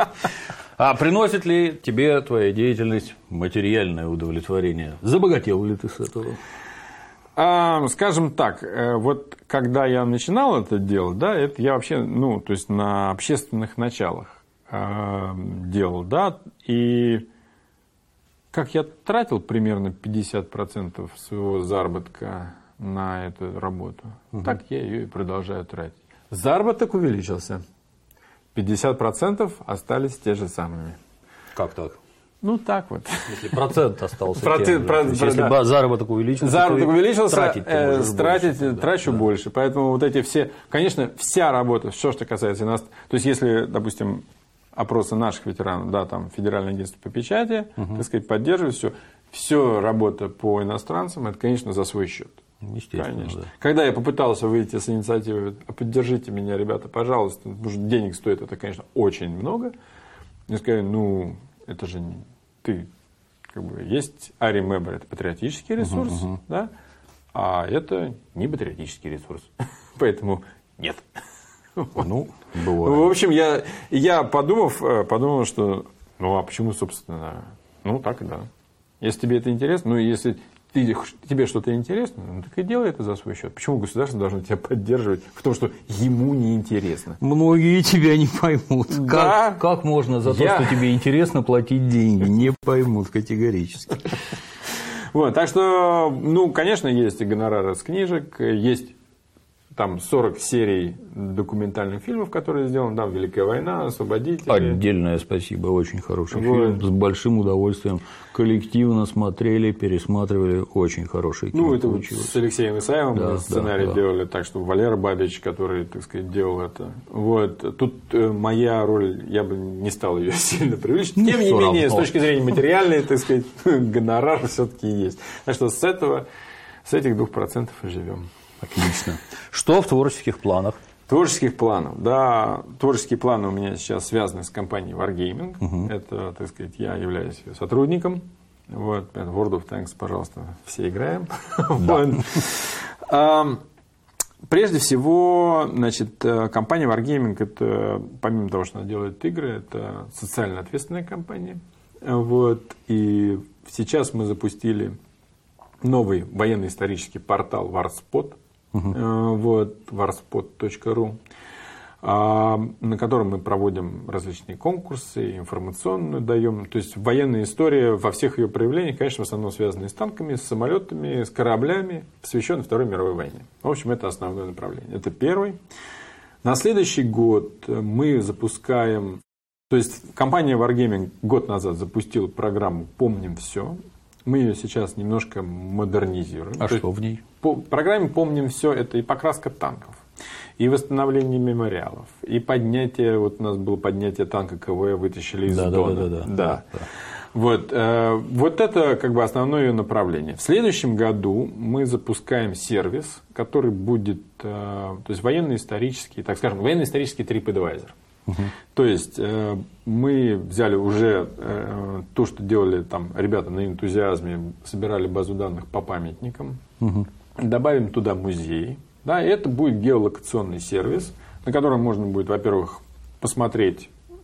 А приносит ли тебе твоя деятельность материальное удовлетворение? Забогател ли ты с этого? Скажем так, вот когда я начинал это делать, да, это я вообще, то есть на общественных началах делал, да, и как я тратил примерно 50% своего заработка на эту работу, так я ее и продолжаю тратить. Заработок увеличился. 50% остались те же самыми. Как так? Ну, так вот. Если процент остался тем же. Если заработок увеличился, трачу больше. Поэтому вот эти все... Конечно, вся работа, все, что касается нас... То есть, если, допустим, опросы наших ветеранов, да, там, Федеральное агентство по печати, так сказать, поддерживает все работа по иностранцам, это, конечно, за свой счет. Естественно, конечно. Да. Когда я попытался выйти с инициативой: поддержите меня, ребята, пожалуйста, потому что денег стоит это, конечно, очень много. Мне сказали: это же ты, есть Remember, это патриотический ресурс, да, а это не патриотический ресурс, поэтому нет. Бывает. В общем, я подумал, что, а почему, собственно, так и да. Если тебе это интересно, если тебе что-то интересно, ну так и делай это за свой счет. Почему государство должно тебя поддерживать в том, что ему неинтересно? Многие тебя не поймут. Да. Как можно за то, что тебе интересно, платить деньги? Не поймут категорически. Вот, так что, ну, конечно, есть и гонорары с книжек, есть там 40 серий документальных фильмов, которые сделаны, там «Великая война», «Освободители». Отдельное спасибо, очень хороший фильм, с большим удовольствием коллективно смотрели, пересматривали, очень хороший кино. Ну, это вот с Алексеем Исаевым сценарий делали, так что Валера Бабич, который, так сказать, делал это. Вот. Тут моя роль, я бы не стал ее сильно привлечь. Тем не менее, с точки зрения материальной, так сказать, гонорар все-таки есть. Так что с этих 2% и живем. Отлично. Что в творческих планах? Творческих планов, да, творческие планы у меня сейчас связаны с компанией Wargaming. Это, так сказать, я являюсь ее сотрудником. Вот, World of Tanks, пожалуйста, все играем. Прежде всего, значит, компания Wargaming, это, помимо того, что она делает игры, это социально ответственная компания. Вот, и сейчас мы запустили новый военно-исторический портал Warspot. Вот, warspot.ru, на котором мы проводим различные конкурсы, информационную даем. То есть военная история во всех ее проявлениях, конечно, в основном связаны с танками, с самолетами, с кораблями, посвященной Второй мировой войне. В общем, это основное направление. Это первый. На следующий год мы запускаем, то есть компания Wargaming год назад запустила программу «Помним все». Мы ее сейчас немножко модернизируем. А что в ней? По программе «Помним все» это и покраска танков, и восстановление мемориалов, и поднятие, вот у нас было поднятие танка КВ, вытащили из Дона. Да. Вот это как бы основное ее направление. В следующем году мы запускаем сервис, который будет, то есть военно-исторический, так скажем, военно-исторический TripAdvisor. То есть мы взяли уже то, что делали там ребята на энтузиазме, собирали базу данных по памятникам, добавим туда музей, да, и это будет геолокационный сервис, на котором можно будет, во-первых, посмотреть,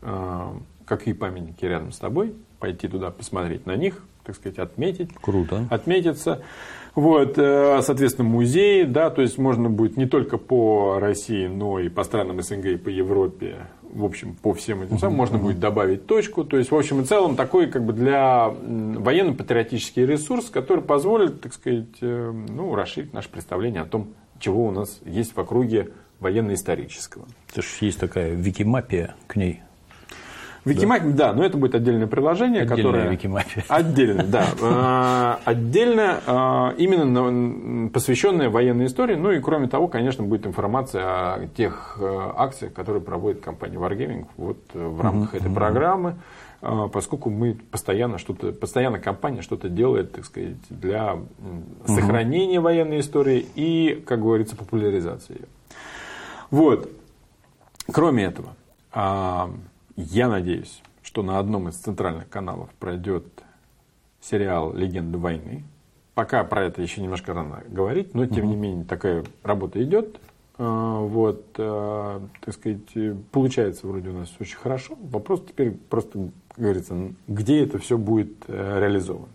какие памятники рядом с тобой, пойти туда посмотреть на них, так сказать, отметить. Круто. Отметиться. Вот, соответственно, музей, да, то есть можно будет не только по России, но и по странам СНГ, и по Европе, в общем, по всем этим самым, можно будет добавить точку. То есть, в общем и целом, такой как бы для военно-патриотический ресурс, который позволит, так сказать, ну, расширить наше представление о том, чего у нас есть в округе военно-исторического. Это же есть такая викимапия к ней. Викимапия, да, но это будет отдельное приложение, которое... Викимапия. Отдельно, да. Отдельно, именно посвященное военной истории. Ну и кроме того, конечно, будет информация о тех акциях, которые проводит компания Wargaming вот в рамках этой программы, поскольку мы постоянно компания что-то делает, так сказать, для сохранения военной истории и, как говорится, популяризации ее. Вот. Кроме этого, я надеюсь, что на одном из центральных каналов пройдет сериал «Легенды войны». Пока про это еще немножко рано говорить, но тем не менее такая работа идет. Вот, так сказать, получается вроде у нас очень хорошо. Вопрос теперь просто, как говорится, где это все будет реализовано.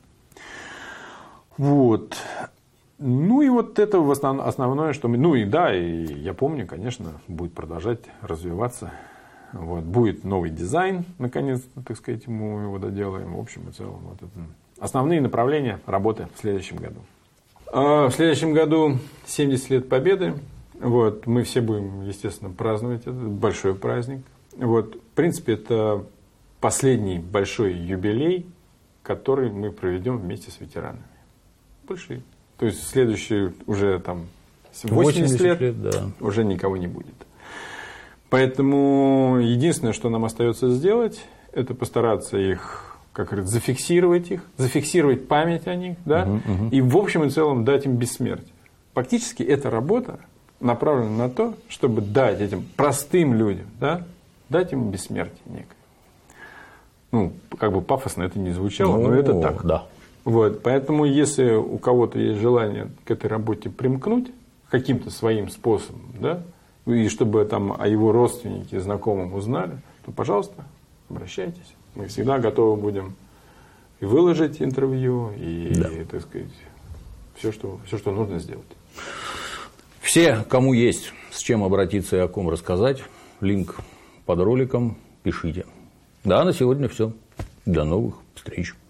Вот. Ну и вот это основное, что мы... Ну и да, и я помню, конечно, будет продолжать развиваться. Вот, будет новый дизайн, наконец-то, так сказать, мы его доделаем. В общем и целом, вот это основные направления работы в следующем году. В следующем году 70 лет Победы. Вот, мы все будем, естественно, праздновать этот большой праздник. Вот, в принципе, это последний большой юбилей, который мы проведем вместе с ветеранами. Большой. То есть следующий уже там 80 лет да. Уже никого не будет. Поэтому единственное, что нам остается сделать, это постараться их, как говорят, зафиксировать память о них, да, и в общем и целом дать им бессмертие. Фактически эта работа направлена на то, чтобы дать этим простым людям, да, дать им бессмертие некое. Ну, как бы пафосно это не звучало, но это так. Да. Вот, поэтому, если у кого-то есть желание к этой работе примкнуть каким-то своим способом, да, и чтобы там о его родственнике, знакомым узнали, то, пожалуйста, обращайтесь. Мы всегда готовы будем и выложить интервью, и, так сказать, все, что нужно сделать. Все, кому есть с чем обратиться и о ком рассказать, линк под роликом, пишите. Да, на сегодня все. До новых встреч.